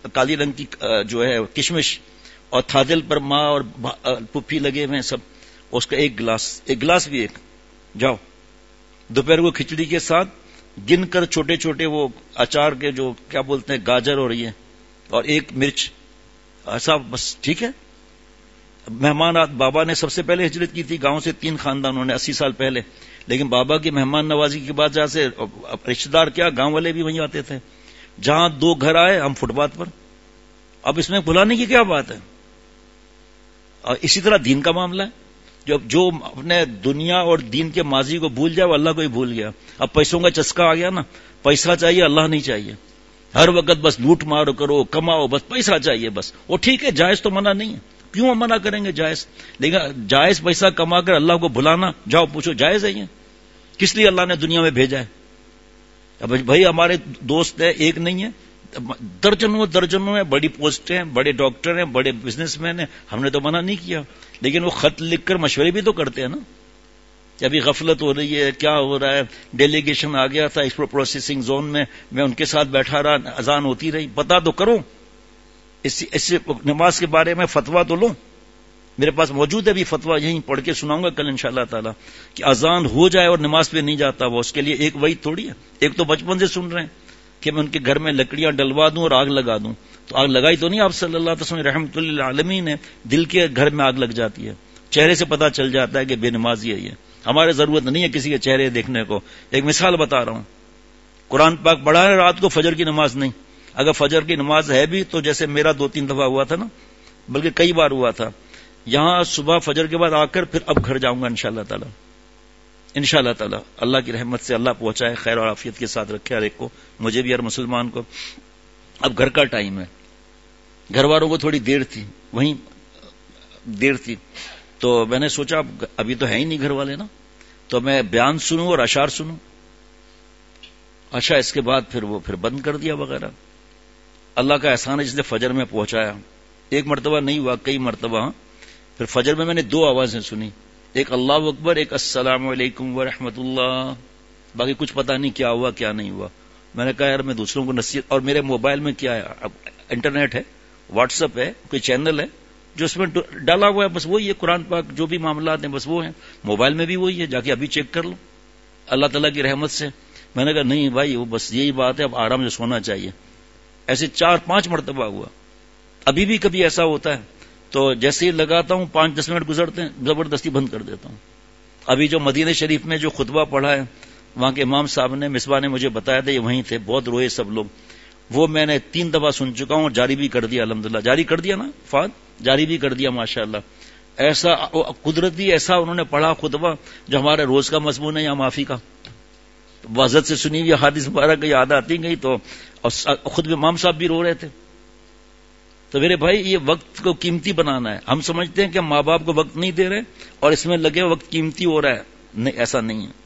کالی رنگ کی جو ہے کشمش، اور تھادل پر ماں اور پپھی لگے ہوئے ہیں سب، اس کا ایک گلاس، ایک گلاس بھی ایک، جاؤ دوپہر کو کھچڑی کے ساتھ گن کر چھوٹے چھوٹے وہ اچار کے جو کیا بولتے ہیں گاجر ہو رہی ہے اور ایک مرچ، ایسا بس ٹھیک ہے. مہمان بابا نے سب سے پہلے ہجرت کی تھی گاؤں سے، تین خاندانوں نے اسی سال پہلے، لیکن بابا کی مہمان نوازی کے بعد جہاں سے رشتے دار کیا گاؤں والے بھی وہیں آتے تھے. جہاں دو گھر آئے ہم فٹ پاتھ پر. اب اس میں بلانے کی کیا بات ہے؟ اور اسی طرح دین کا معاملہ ہے، جو جو اپنے دنیا اور دین کے ماضی کو بھول جائے وہ اللہ کو ہی بھول گیا. اب پیسوں کا چسکا آ گیا نا، پیسہ چاہیے اللہ نہیں چاہیے، ہر وقت بس لوٹ مار کرو کماؤ بس پیسہ چاہیے بس. وہ ٹھیک ہے جائز تو منع نہیں ہے، کیوں ہم منع کریں گے جائز، لیکن جائز پیسہ کما کر اللہ کو بھلانا، جاؤ پوچھو جائز ہے یہ؟ کس لیے اللہ نے دنیا میں بھیجا ہے؟ اب بھائی ہمارے دوست ہے، ایک نہیں ہے، درجنوں درجنوں ہیں، بڑی پوسٹیں ہیں، بڑے ڈاکٹر ہیں، بڑے بزنس مین ہیں، ہم نے تو منع نہیں کیا، لیکن وہ خط لکھ کر مشورے بھی تو کرتے ہیں نا کہ ابھی غفلت ہو رہی ہے، کیا ہو رہا ہے. ڈیلیگیشن آ گیا تھا ایکسپورٹ پروسیسنگ زون میں، میں ان کے ساتھ بیٹھا رہا، اذان ہوتی رہی، پتا تو کرو اس, اس نماز کے بارے میں فتوا تو لو. میرے پاس موجود ہے بھی فتوا، یہیں پڑھ کے سناؤں گا کل انشاءاللہ تعالی، کہ اذان ہو جائے اور نماز پہ نہیں جاتا وہ، اس کے لیے ایک وعید تھوڑی ہے. ایک تو بچپن سے سن رہے ہیں کہ میں ان کے گھر میں لکڑیاں ڈلوا دوں اور آگ لگا دوں، تو آگ لگائی تو نہیں آپ صلی اللہ علیہ وسلم رحمۃ اللہ عالمین نے، دل کے گھر میں آگ لگ جاتی ہے، چہرے سے پتا چل جاتا ہے کہ بے نمازی ہے یہ. ہمارے ضرورت نہیں ہے کسی کے چہرے دیکھنے کو. ایک مثال بتا رہا ہوں، قرآن پاک پڑھا ہے رات کو، فجر کی نماز نہیں. اگر فجر کی نماز ہے بھی تو جیسے میرا دو تین دفعہ ہوا تھا نا، بلکہ کئی بار ہوا تھا، یہاں صبح فجر کے بعد آ کر پھر اب گھر جاؤں گا انشاءاللہ تعالی، انشاءاللہ تعالی اللہ کی رحمت سے اللہ پہنچائے، خیر اور عافیت کے ساتھ رکھے ہر ایک کو، مجھے بھی ہر مسلمان کو. اب گھر کا ٹائم ہے، گھر والوں کو تھوڑی دیر تھی، وہیں دیر تھی، تو میں نے سوچا ابھی تو ہے ہی نہیں گھر والے نا، تو میں بیان سنوں اور اشعار سنوں. اچھا اس کے بعد پھر وہ پھر بند کر دیا وغیرہ. اللہ کا احسان ہے جس نے فجر میں پہنچایا، ایک مرتبہ نہیں ہوا کئی مرتبہ. پھر فجر میں میں نے دو آوازیں سنی، ایک اللہ اکبر، ایک السلام علیکم ورحمۃ اللہ، باقی کچھ پتا نہیں کیا ہوا کیا نہیں ہوا. میں نے کہا یار میں دوسروں کو نصیحت، اور میرے موبائل میں کیا ہے، انٹرنیٹ ہے، واٹس ایپ ہے، کوئی چینل ہے جو اس میں ڈالا ہوا ہے، بس وہی ہے قرآن پاک، جو بھی معاملات ہیں بس وہ ہیں، موبائل میں بھی وہی ہے، جا کے ابھی چیک کر لو اللہ تعالیٰ کی رحمت سے. میں نے کہا نہیں بھائی وہ بس یہی بات ہے، اب آرام سے سونا چاہیے. ایسے چار پانچ مرتبہ ہوا. ابھی بھی کبھی ایسا ہوتا ہے تو جیسے ہی لگاتا ہوں پانچ دس منٹ گزرتے ہیں زبردستی بند کر دیتا ہوں. ابھی جو مدینہ شریف میں جو خطبہ پڑھا ہے وہاں کے امام صاحب نے، مصباح نے مجھے بتایا تھا، یہ وہیں تھے، بہت روئے سب لوگ. وہ میں نے تین دفعہ سن چکا ہوں اور جاری بھی کر دیا الحمدللہ. جاری کر دیا نا فاد، جاری بھی کر دیا ماشاءاللہ. ایسا قدرتی ایسا انہوں نے پڑھا خطبہ جو ہمارے روز کا مضمون ہے یا معافی کا. وعظت سے سنی ہوئی حدیث مبارک یاد آتی گئی تو، اور خود امام صاحب بھی رو رہے تھے. تو میرے بھائی یہ وقت کو قیمتی بنانا ہے. ہم سمجھتے ہیں کہ ماں باپ کو وقت نہیں دے رہے اور اس میں لگے وقت قیمتی ہو رہا ہے، نہیں ایسا نہیں ہے.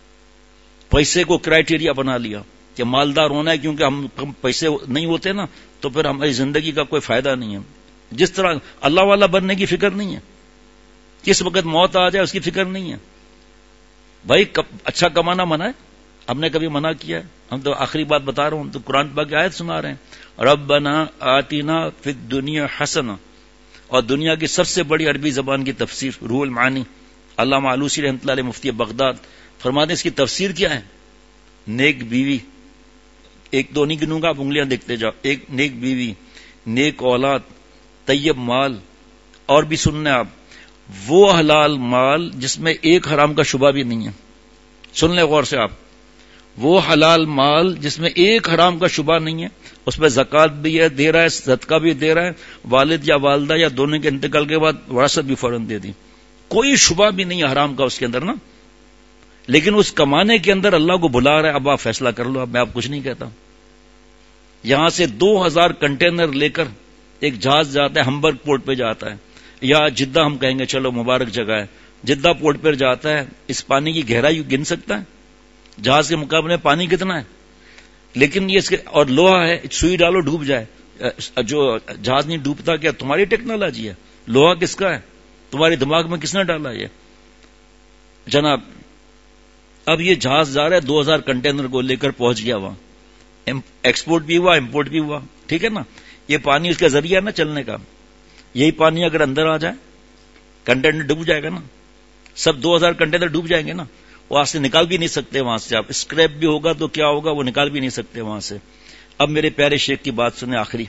پیسے کو کرائٹیریا بنا لیا کہ مالدار ہونا ہے، کیونکہ ہم پیسے نہیں ہوتے نا تو پھر ہماری زندگی کا کوئی فائدہ نہیں ہے. جس طرح اللہ والا بننے کی فکر نہیں ہے، کس وقت موت آ جائے اس کی فکر نہیں ہے. بھائی اچھا کمانا منع ہے، ہم نے کبھی منع کیا ہے؟ ہم تو آخری بات بتا رہا ہوں، تو قرآن پاک کی آیت سنا رہے ہیں، ربنا آتنا فی الدنیا حسنہ. اور دنیا کی سب سے بڑی عربی زبان کی تفسیر روح المعانی، علامہ آلوسی رحمۃ اللہ علیہ مفتی بغداد فرماتے ہیں اس کی تفسیر کیا ہے؟ نیک بیوی، ایک دو نہیں گنوں گا آپ انگلیاں دیکھتے جاؤ، ایک نیک بیوی، نیک اولاد، طیب مال، اور بھی سننے آپ، وہ حلال مال جس میں ایک حرام کا شبہ بھی نہیں ہے. سن لیں غور سے آپ، وہ حلال مال جس میں ایک حرام کا شبہ نہیں ہے، اس میں زکوٰۃ بھی ہے دے رہا ہے، صدقہ بھی دے رہا ہے، والد یا والدہ یا دونوں کے انتقال کے بعد وراثت بھی فوراً دے دی، کوئی شبہ بھی نہیں ہے حرام کا اس کے اندر نا. لیکن اس کمانے کے اندر اللہ کو بلا رہا ہے، اب آپ فیصلہ کر لو، اب میں آپ کچھ نہیں کہتا. یہاں سے دو ہزار کنٹینر لے کر ایک جہاز جاتا ہے، ہمبرگ پورٹ پہ جاتا ہے، یا جدہ ہم کہیں گے چلو مبارک جگہ ہے، جدہ پورٹ پر جاتا ہے. اس پانی کی گہرائی گن سکتا ہے؟ جہاز کے مقابلے میں پانی کتنا ہے؟ لیکن یہ اس کے اور لوہا ہے، سوئی ڈالو ڈوب جائے. جو جہاز نہیں ڈوبتا کیا تمہاری ٹیکنالوجی ہے؟ لوہا کس کا ہے؟ تمہارے دماغ میں کس نے ڈالا یہ جناب؟ اب یہ جہاز جا رہا ہے، دو ہزار کنٹینر کو لے کر پہنچ گیا وہاں، ایکسپورٹ بھی ہوا امپورٹ بھی ہوا، ٹھیک ہے نا. یہ پانی اس کا ذریعہ نا چلنے کا. یہی پانی اگر اندر آ جائے کنٹینر ڈوب جائے گا نا, سب دو ہزار کنٹینر ڈوب جائیں گے نا, وہاں سے نکال بھی نہیں سکتے. وہاں سے آپ اسکریپ بھی ہوگا تو کیا ہوگا, وہ نکال بھی نہیں سکتے وہاں سے. اب میرے پیارے شیخ کی بات سنیں آخری.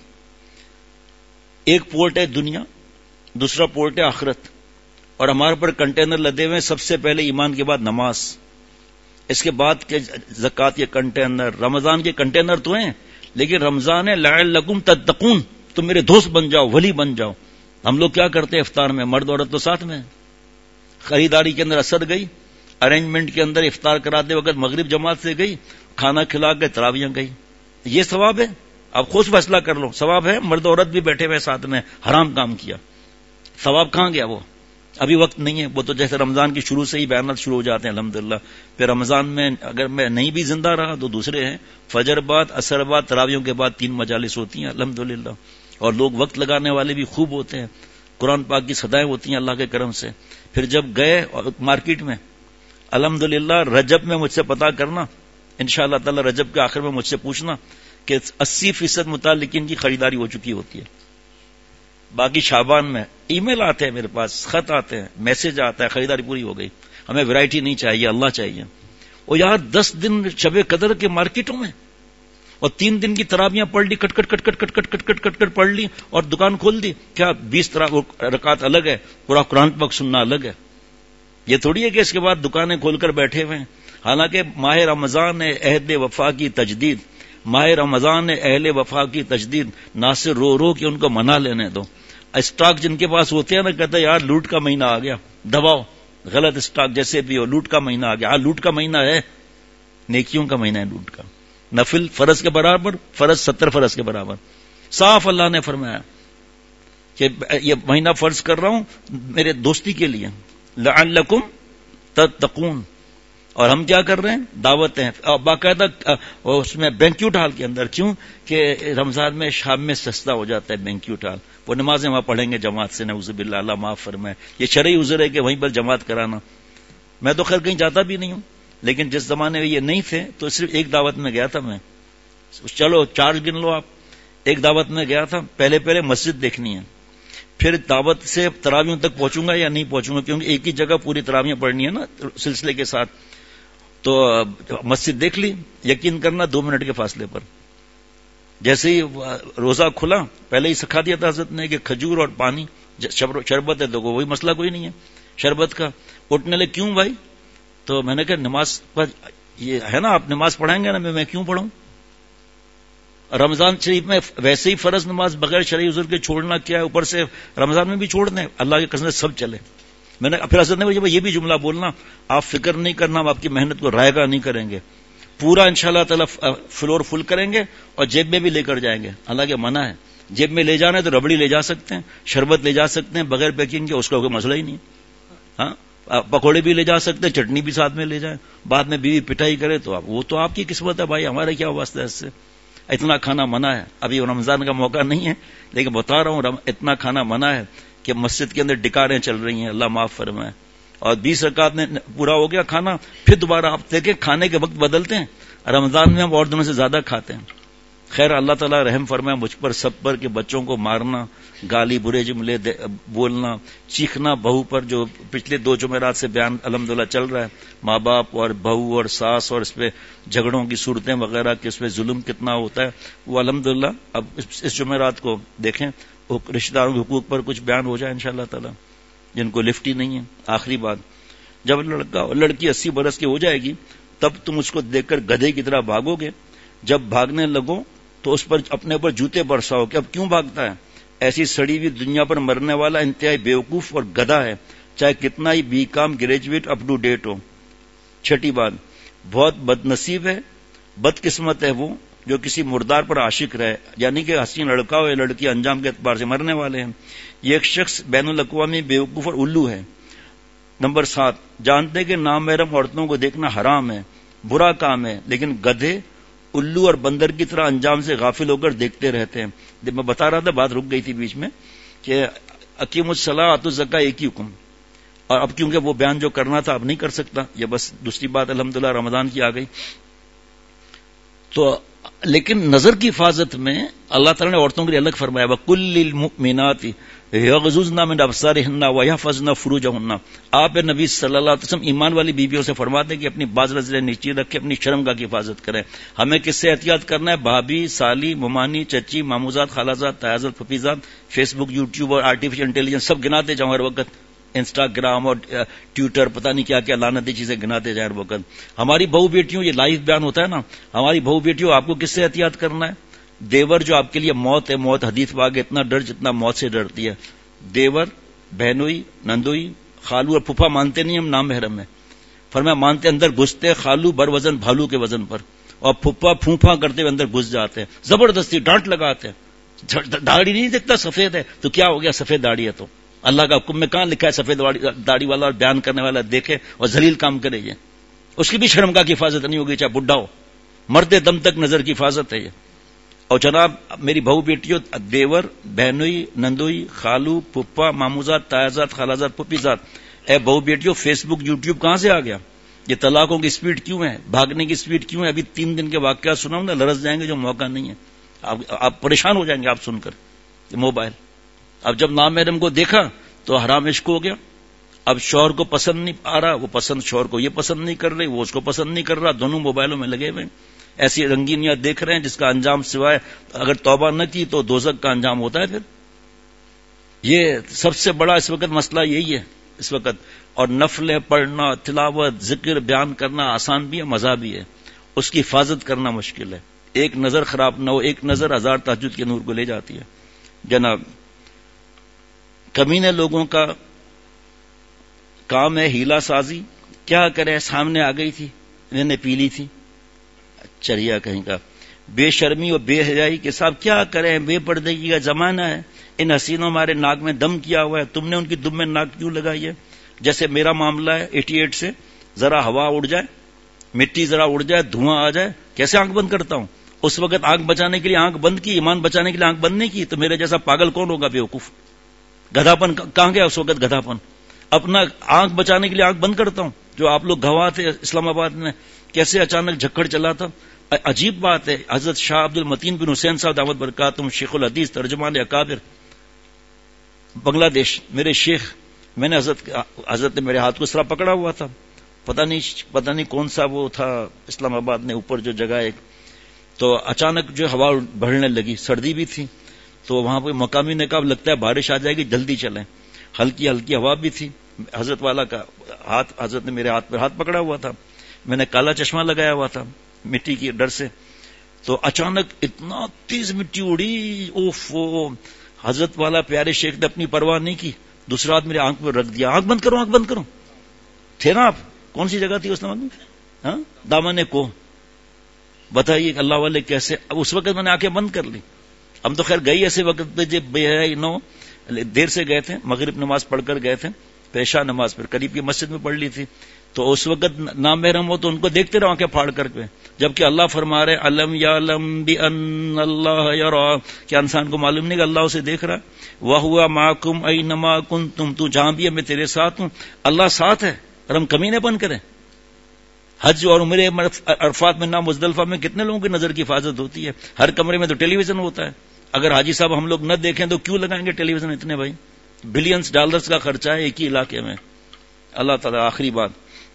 ایک پورٹ ہے دنیا, دوسرا پورٹ ہے آخرت, اور ہمارے پر کنٹینر لدے ہوئے. سب سے پہلے ایمان کے بعد نماز, اس کے بعد کے زکات کے کنٹینر. رمضان کے کنٹینر تو ہیں, لیکن رمضان ہے لعلکم تتقون, تم میرے دوست بن جاؤ, ولی بن جاؤ. ہم لوگ کیا کرتے ہیں افطار میں, مرد عورت تو ساتھ میں. خریداری کے اندر اثر گئی, ارینجمنٹ کے اندر افطار کراتے وقت مغرب جماعت سے گئی, کھانا کھلا کے تراویاں گئی. یہ ثواب ہے, اب خود فیصلہ کر لو. ثواب ہے, مرد عورت بھی بیٹھے ہوئے ساتھ میں, حرام کام کیا, ثواب کہاں گیا؟ وہ ابھی وقت نہیں ہے. وہ تو جیسے رمضان کی شروع سے ہی بیانات شروع ہو جاتے ہیں الحمدللہ. پھر رمضان میں اگر میں نہیں بھی زندہ رہا تو دوسرے ہیں. فجر بعد, عصر بعد, تراویوں کے بعد تین مجالس ہوتی ہیں الحمدللہ, اور لوگ وقت لگانے والے بھی خوب ہوتے ہیں. قرآن پاک کی صدائیں ہوتی ہیں اللہ کے کرم سے. پھر جب گئے مارکیٹ میں الحمدللہ, رجب میں مجھ سے پتا کرنا انشاءاللہ تعالی, رجب کے آخر میں مجھ سے پوچھنا کہ اسی فیصد متعلقین کی خریداری ہو چکی ہوتی ہے. باقی شعبان میں ای میل آتے ہیں میرے پاس, خط آتے ہیں, میسج آتا ہے, خریداری پوری ہو گئی. ہمیں ویرائٹی نہیں چاہیے, اللہ چاہیے. اور یار دس دن شب قدر کے مارکیٹوں میں, اور تین دن کی تراویاں پڑھ لی, کٹ کٹ کٹ کٹ کٹ کٹ کٹ کٹ کٹ کٹ پڑھ لی, اور دکان کھول دی. کیا بیس رکعت الگ ہے, پورا قرآن پاک سننا الگ ہے. یہ تھوڑی ہے کہ اس کے بعد دکانیں کھول کر بیٹھے ہوئے ہیں. حالانکہ ماہ رمضان ہے عہد وفا کی تجدید, ماہ رمضان ہے اہل وفا کی تجدید. نہ سے رو رو کہ ان کو منا لینے دو. اسٹاک جن کے پاس ہوتے ہیں نا, کہتے ہیں یار لوٹ کا مہینہ آ گیا, دباؤ غلط اسٹاک جیسے بھی ہو, لوٹ کا مہینہ آ گیا. ہاں لوٹ کا مہینہ ہے, نیکیوں کا مہینہ ہے لوٹ کا. نفل فرض کے برابر, فرض ستر فرض کے برابر. صاف اللہ نے فرمایا کہ یہ مہینہ فرض کر رہا ہوں میرے دوستی کے لیے, لعلکم تتقون. اور ہم کیا کر رہے ہیں, دعوت ہیں باقاعدہ اس میں بینکیوٹ ہال کے اندر. کیوں کہ رمضان میں شام میں سستا ہو جاتا ہے بینکیوٹ ہال. وہ نمازیں وہاں پڑھیں گے جماعت سے, نعوذ باللہ, اللہ معاف فرمائے. یہ شرعی عذر ہے کہ وہیں پر جماعت کرانا. میں تو خیر کہیں جاتا بھی نہیں ہوں, لیکن جس زمانے میں یہ نہیں تھے تو صرف ایک دعوت میں گیا تھا میں. چلو چارج گن لو آپ. ایک دعوت میں گیا تھا, پہلے پہلے مسجد دیکھنی ہے, پھر دعوت سے تراویوں تک پہنچوں گا یا نہیں پہنچوں گا, کیونکہ ایک ہی جگہ پوری تراویاں پڑھنی ہے نا سلسلے کے ساتھ. تو مسجد دیکھ لی, یقین کرنا دو منٹ کے فاصلے پر. جیسے ہی روزہ کھلا پہلے ہی سکھا دیا تھا حضرت نے کہ کھجور اور پانی شربت ہے, تو وہی مسئلہ کوئی نہیں ہے شربت کا. اٹھنے لے کیوں بھائی, تو میں نے کہا نماز پر یہ ہے نا, آپ نماز پڑھائیں گے نا, میں, میں کیوں پڑھوں. رمضان شریف میں ویسے ہی فرض نماز بغیر شرعی عذر کے چھوڑنا کیا ہے, اوپر سے رمضان میں بھی چھوڑ دیں, اللہ کے قسم سب چلے. میں نے پھر حضرت نے یہ بھی جملہ بولنا, آپ فکر نہیں کرنا, ہم آپ کی محنت کو رائے گا نہیں کریں گے, پورا انشاءاللہ تعالی فلور فل کریں گے, اور جیب میں بھی لے کر جائیں گے. اللہ کے منع ہے, جیب میں لے جانا ہے تو ربڑی لے جا سکتے ہیں, شربت لے جا سکتے ہیں بغیر پیکنگ کے, اس کا کوئی مسئلہ ہی نہیں. ہاں پکوڑے بھی لے جا سکتے ہیں, چٹنی بھی ساتھ میں لے جائیں. بعد میں بیوی پٹائی کرے تو آپ, وہ تو آپ کی قسمت ہے بھائی, ہمارا کیا واسطہ ہے اس سے. اتنا کھانا منع ہے, ابھی رمضان کا موقع نہیں ہے, لیکن بتا رہا ہوں اتنا کھانا منع ہے کہ مسجد کے اندر ڈکاریں چل رہی ہیں, اللہ معاف فرمائے. اور بیس رکعت میں پورا ہو گیا کھانا, پھر دوبارہ آپ دیکھیں کھانے کے وقت بدلتے ہیں. رمضان میں ہم اور دنوں سے زیادہ کھاتے ہیں. خیر اللہ تعالیٰ رحم فرمائے مجھ پر سب پر, کہ بچوں کو مارنا, گالی برے جملے بولنا, چیخنا بہو پر, جو پچھلے دو جمعرات سے بیان الحمدللہ چل رہا ہے, ماں باپ اور بہو اور ساس, اور اس پہ جھگڑوں کی صورتیں وغیرہ, کہ اس پہ ظلم کتنا ہوتا ہے, وہ الحمدللہ اب اس جمعرات کو دیکھیں رشتہ داروں کے حقوق پر کچھ بیان ہو جائے انشاءاللہ تعالیٰ, جن کو لفٹ ہی نہیں ہے. آخری بات, جب لڑکا اور لڑکی اسی برس کی ہو جائے گی تب تم اس کو دیکھ کر گدھے کی طرح بھاگو گے. جب بھاگنے لگو تو اس پر اپنے اوپر جوتے برساؤ کہ اب کیوں بھاگتا ہے, ایسی سڑی ہوئی دنیا پر مرنے والا انتہائی بیوقوف اور گدھا ہے, چاہے کتنا ہی B Com graduate up to date ہو. چھٹی بات, بہت بد نصیب ہے, بد قسمت ہے وہ جو کسی مردار پر عاشق رہے, یعنی کہ حسین لڑکا ہو یا لڑکی انجام کے اعتبار سے مرنے والے ہیں. یہ ایک شخص بین الاقوامی بیوقوف اور الو ہے. نمبر سات, جانتے کہ نامحرم عورتوں کو دیکھنا حرام ہے, برا کام ہے, لیکن گدھے الو اور بندر کی طرح انجام سے غافل ہو کر دیکھتے رہتے ہیں. میں بتا رہا تھا, بات رک گئی تھی بیچ میں, کہ اقیم الصلاۃ آتوا الزکاۃ ایک ہی حکم, اور اب کیونکہ وہ بیان جو کرنا تھا اب نہیں کر سکتا, یہ بس دوسری بات الحمدللہ رمضان کی آ گئی. تو لیکن نظر کی حفاظت میں اللہ تعالیٰ نے عورتوں کے لیے الگ فرمایا وَقُلْ لِلْمُؤْمِنَاتِ يَغْضُضْنَ مِنْ أَبْصَارِهِنَّ وَيَحْفَظْنَ فُرُوجَهُنَّ. آپ نبی صلی اللہ علیہ وسلم ایمان والی بیویوں سے فرماتے ہیں کہ اپنی باز نظریں نیچے رکھ کے اپنی شرمگاہ کی حفاظت کریں. ہمیں کس سے احتیاط کرنا ہے؟ بھابھی، سالی، ممانی، چچی، ماموزاد، خالازاد، تایازاد، پھپھیزاد، فیس بک، یوٹیوب اور آرٹیفیشل انٹیلیجنس سب گناتے جاؤں ہر وقت. انسٹاگرام اور ٹویٹر پتہ نہیں کیا کیا لعنتی چیزیں گناتے جائیں ہر وقت. ہماری بہو بیٹیوں، یہ لائیو بیان ہوتا ہے نا، ہماری بہو بیٹیوں آپ کو کس سے احتیاط کرنا ہے؟ دیور جو آپ کے لیے موت ہے، موت حدیث واقع اتنا ڈر جتنا موت سے ڈرتی ہے. دیور، بہنوئی، نندوئی، خالو اور پھپھا مانتے نہیں ہم نام محرم میں. فرمایا مانتے اندر گھستے خالو بر وزن بھالو کے وزن پر، اور پھپھا پھوپھا کرتے ہوئے اندر گھس جاتے ہیں، زبردستی ڈانٹ لگاتے ہیں. داڑھی نہیں دیکھتا سفید ہے تو کیا ہو گیا، سفید داڑھی ہے تو اللہ کا حکم میں کہاں لکھا ہے سفید داڑھی والا اور بیان کرنے والا دیکھے اور ذلیل کام کرے؟ یہ اس کی بھی شرمگاہ کی حفاظت نہیں ہوگی، چاہے بڈھا ہو، مرتے دم تک نظر کی حفاظت ہے یہ. اور جناب میری بہو بیٹیوں، دیور، بہنوئی، نندوئی، خالو، پھپھا، ماموزاد، تایازاد، خالازاد، پھپھیزاد، اے بہو بیٹیوں فیس بک یوٹیوب کہاں سے آ گیا؟ یہ طلاقوں کی سپیڈ کیوں ہے، بھاگنے کی سپیڈ کیوں ہے؟ ابھی تین دن کے واقعات سناؤں نا، لرز جائیں گے، جو موقع نہیں ہے. آپ, آپ پریشان ہو جائیں گے آپ سن کر. یہ موبائل اب جب نام محرم کو دیکھا تو حرام عشق ہو گیا. اب شوہر کو پسند نہیں آ رہا، وہ پسند شوہر کو یہ پسند نہیں کر رہی، وہ اس کو پسند نہیں کر رہا، دونوں موبائلوں میں لگے ہوئے ایسی رنگینیاں دیکھ رہے ہیں جس کا انجام سوائے اگر توبہ نہ کی تو دوزخ کا انجام ہوتا ہے. پھر یہ سب سے بڑا اس وقت مسئلہ یہی ہے اس وقت. اور نفلیں پڑھنا، تلاوت، ذکر، بیان کرنا آسان بھی ہے، مزہ بھی ہے، اس کی حفاظت کرنا مشکل ہے. ایک نظر خراب نہ ہو، ایک نظر ہزار تہجد کے نور کو لے جاتی ہے. جناب کمینے لوگوں کا کام ہے ہیلا سازی. کیا کرے، سامنے آ گئی تھی، انہوں نے پی لی تھی، چریا کہیں کا. بے شرمی اور بے حیائی کے ساتھ کیا کریں، بے پردگی کا زمانہ ہے. ان حسینوں ہمارے ناک میں دم کیا ہوا ہے، تم نے ان کی دم میں ناک کیوں لگائی ہے؟ جیسے میرا معاملہ ہے اٹھاسی سے، ذرا ہوا اڑ جائے، مٹی ذرا اڑ جائے، دھواں آ جائے، کیسے آنکھ بند کرتا ہوں. اس وقت آنکھ بچانے کے لیے آنکھ بند کی، ایمان بچانے کے لیے آنکھ بند نہیں کی. تو میرے جیسا پاگل کون ہوگا، بیوقوف. گدھاپن کہاں گیا اس وقت، گدھاپن. اپنا آنکھ بچانے کے لیے آنکھ بند کرتا ہوں. جو آپ لوگ گواہ تھے اسلام آباد میں کیسے اچانک جھکڑ چلا تھا. عجیب بات ہے، حضرت شاہ عبد المتین بن حسین صاحب دعوت برکاتہم، شیخ الحدیث، ترجمان اکابر، بنگلہ دیش، میرے شیخ. میں نے حضرت حضرت نے میرے ہاتھ کو اس طرح پکڑا ہوا تھا، پتہ نہیں پتہ نہیں کون سا وہ تھا اسلام آباد میں اوپر جو جگہ ایک. تو اچانک جو ہوا بڑھنے لگی، سردی بھی تھی، تو وہاں پہ مقامی نے کہا لگتا ہے بارش آ جائے گی، جلدی چلیں. ہلکی ہلکی ہوا بھی تھی. حضرت والا کا ہاتھ، حضرت نے میرے ہاتھ پر ہاتھ پکڑا ہوا تھا. میں نے کالا چشمہ لگایا ہوا تھا مٹی کی ڈر سے. تو اچانک اتنا تیز مٹی اڑی، اوف. حضرت والا پیارے شیخ نے اپنی پرواہ نہیں کی، دوسرا ہاتھ میرے آنکھ میں رکھ دیا. آنکھ بند کرو، آنکھ بند کرو. تھے نا آپ؟ کون سی جگہ تھی اس میں؟ ہاں، دامن کو. بتائیے اللہ والے کیسے. اب اس وقت میں نے آنکھیں بند کر لی. ہم تو خیر گئی ایسے وقت پہ جب بے حیائی نو، دیر سے گئے تھے، مغرب نماز پڑھ کر گئے تھے، پیشہ نماز پھر قریب کی مسجد میں پڑھ لی تھی. تو اس وقت نام محرم ہو تو ان کو دیکھتے رہو آنکھیں پھاڑ کر کے، جبکہ اللہ فرما رہے علم یعلم بان اللہ یرا، کیا انسان کو معلوم نہیں کہ اللہ اسے دیکھ رہا ہے. وہو معکم اینما کنتم، تو جہاں بھی ہے میں تیرے ساتھ ہوں. اللہ ساتھ ہے اور ہم کمی نہ بن کریں. حج اور عمرے عرفات میں، نہ مزدلفہ میں کتنے لوگوں کی نظر کی حفاظت ہوتی ہے. ہر کمرے میں تو ٹیلی ویژن ہوتا ہے. اگر حاجی صاحب ہم لوگ نہ دیکھیں تو کیوں لگائیں گے ٹیلی ویژن اتنے بھائی؟ بلینز ڈالرز کا خرچہ ہے ایک ہی علاقے میں. اللہ تعالیٰ آخری بات،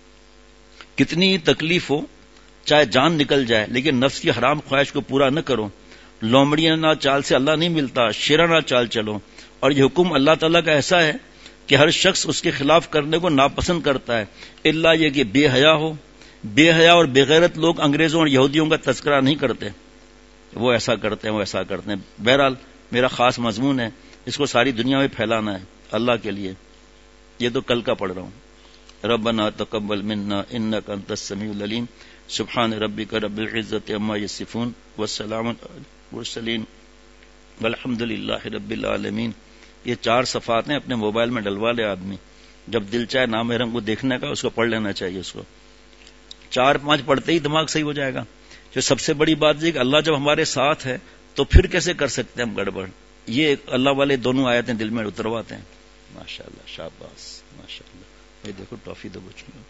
کتنی تکلیف ہو، چاہے جان نکل جائے، لیکن نفس کی حرام خواہش کو پورا نہ کرو. لومڑیاں چال سے اللہ نہیں ملتا، شیرانہ چال چلو. اور یہ حکم اللہ تعالیٰ کا ایسا ہے کہ ہر شخص اس کے خلاف کرنے کو ناپسند کرتا ہے، الا یہ کہ بے حیا ہو. بے حیا اور بےغیرت لوگ انگریزوں اور یہودیوں کا تذکرہ نہیں کرتے، وہ ایسا کرتے ہیں، وہ ایسا کرتے ہیں. بہرحال میرا خاص مضمون ہے، اس کو ساری دنیا میں پھیلانا ہے اللہ کے لیے. یہ تو کل کا پڑھ رہا ہوں. ربنا تقبل منا انك انت السميع العليم سبحان ربك رب العزة عما يصفون والسلام على المرسلين والحمد لله رب العالمين. یہ چار صفات ہیں، اپنے موبائل میں ڈلوا لے آدمی، جب دل چاہے نام محرم کو دیکھنے کا اس کو پڑھ لینا چاہیے. اس کو چار پانچ پڑھتے ہی دماغ صحیح ہو جائے گا. جو سب سے بڑی بات یہ کہ اللہ جب ہمارے ساتھ ہے تو پھر کیسے کر سکتے ہیں ہم گڑبڑ. یہ اللہ والے دونوں آیتیں دل میں اترواتے ہیں. ماشاء اللہ، شاباش، ماشاء اللہ. یہ دیکھو ٹافی دو بچوں کو.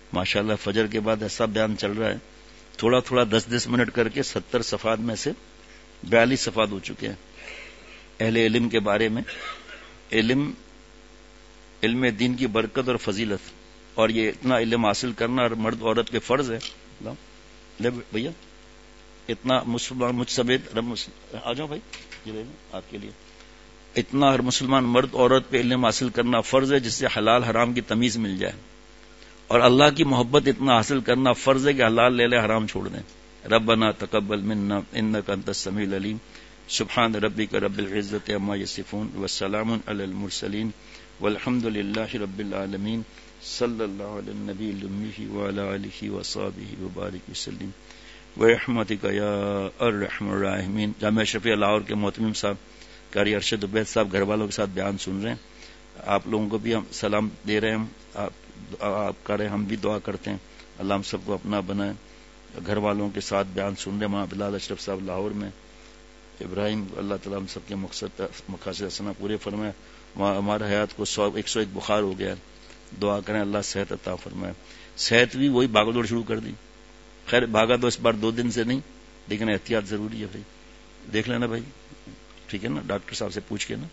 ماشاءاللہ فجر کے بعد ایسا بیان چل رہا ہے، تھوڑا تھوڑا دس دس منٹ کر کے ستر صفحات میں سے بیالیس صفحات ہو چکے ہیں اہل علم کے بارے میں. علم علم دین کی برکت اور فضیلت، اور یہ اتنا علم حاصل کرنا اور مرد عورت پہ فرض ہے. لے بھیا اتنا مسلمان مجھ سمیت آ جاؤ بھائی، یہ آپ کے لیے اتنا ہر مسلمان مرد عورت پہ علم حاصل کرنا فرض ہے جس سے حلال حرام کی تمیز مل جائے، اور اللہ کی محبت اتنا حاصل کرنا فرض ہے کہ حلال لے لے حرام چھوڑ دیں. ربنا تقبل منا انک انت السمیع العلیم. سبحان ربک رب العزت عما یصفون والسلام علی المرسلین والحمد للہ رب العالمین. صلی اللہ علی النبی الامی وعلی آلہ وصحبہ وبارک وسلم برحمتک یا ارحم الراحمین. جامعہ اشرفیہ لاہور کے محتمم صاحب قاری ارشد عبید صاحب گھر والوں کے ساتھ بیان سن رہے ہیں. آپ لوگوں کو بھی ہم سلام دے رہے ہیں. آپ آپ کریں، ہم بھی دعا کرتے ہیں اللہ ہم سب کو اپنا بنائے. گھر والوں کے ساتھ بیان سن رہے ہیں مولانا بلال اشرف صاحب لاہور میں. ابراہیم اللہ تعالیٰ ہم سب کے مقصد مقاصد حسنہ پورے فرمائے. ہمارا حیات کو سو ایک سو ایک بخار ہو گیا، دعا کریں اللہ صحت عطا فرمائے. صحت بھی وہی بھاگ دوڑ شروع کر دی. خیر بھاگا تو اس بار دو دن سے نہیں، لیکن احتیاط ضروری ہے بھائی. دیکھ لینا بھائی، ٹھیک ہے نا، ڈاکٹر صاحب سے پوچھ کے نا.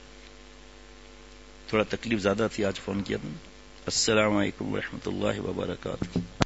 تھوڑا تکلیف زیادہ تھی آج فون کیا تھا. السلام علیکم ورحمۃ اللہ وبرکاتہ.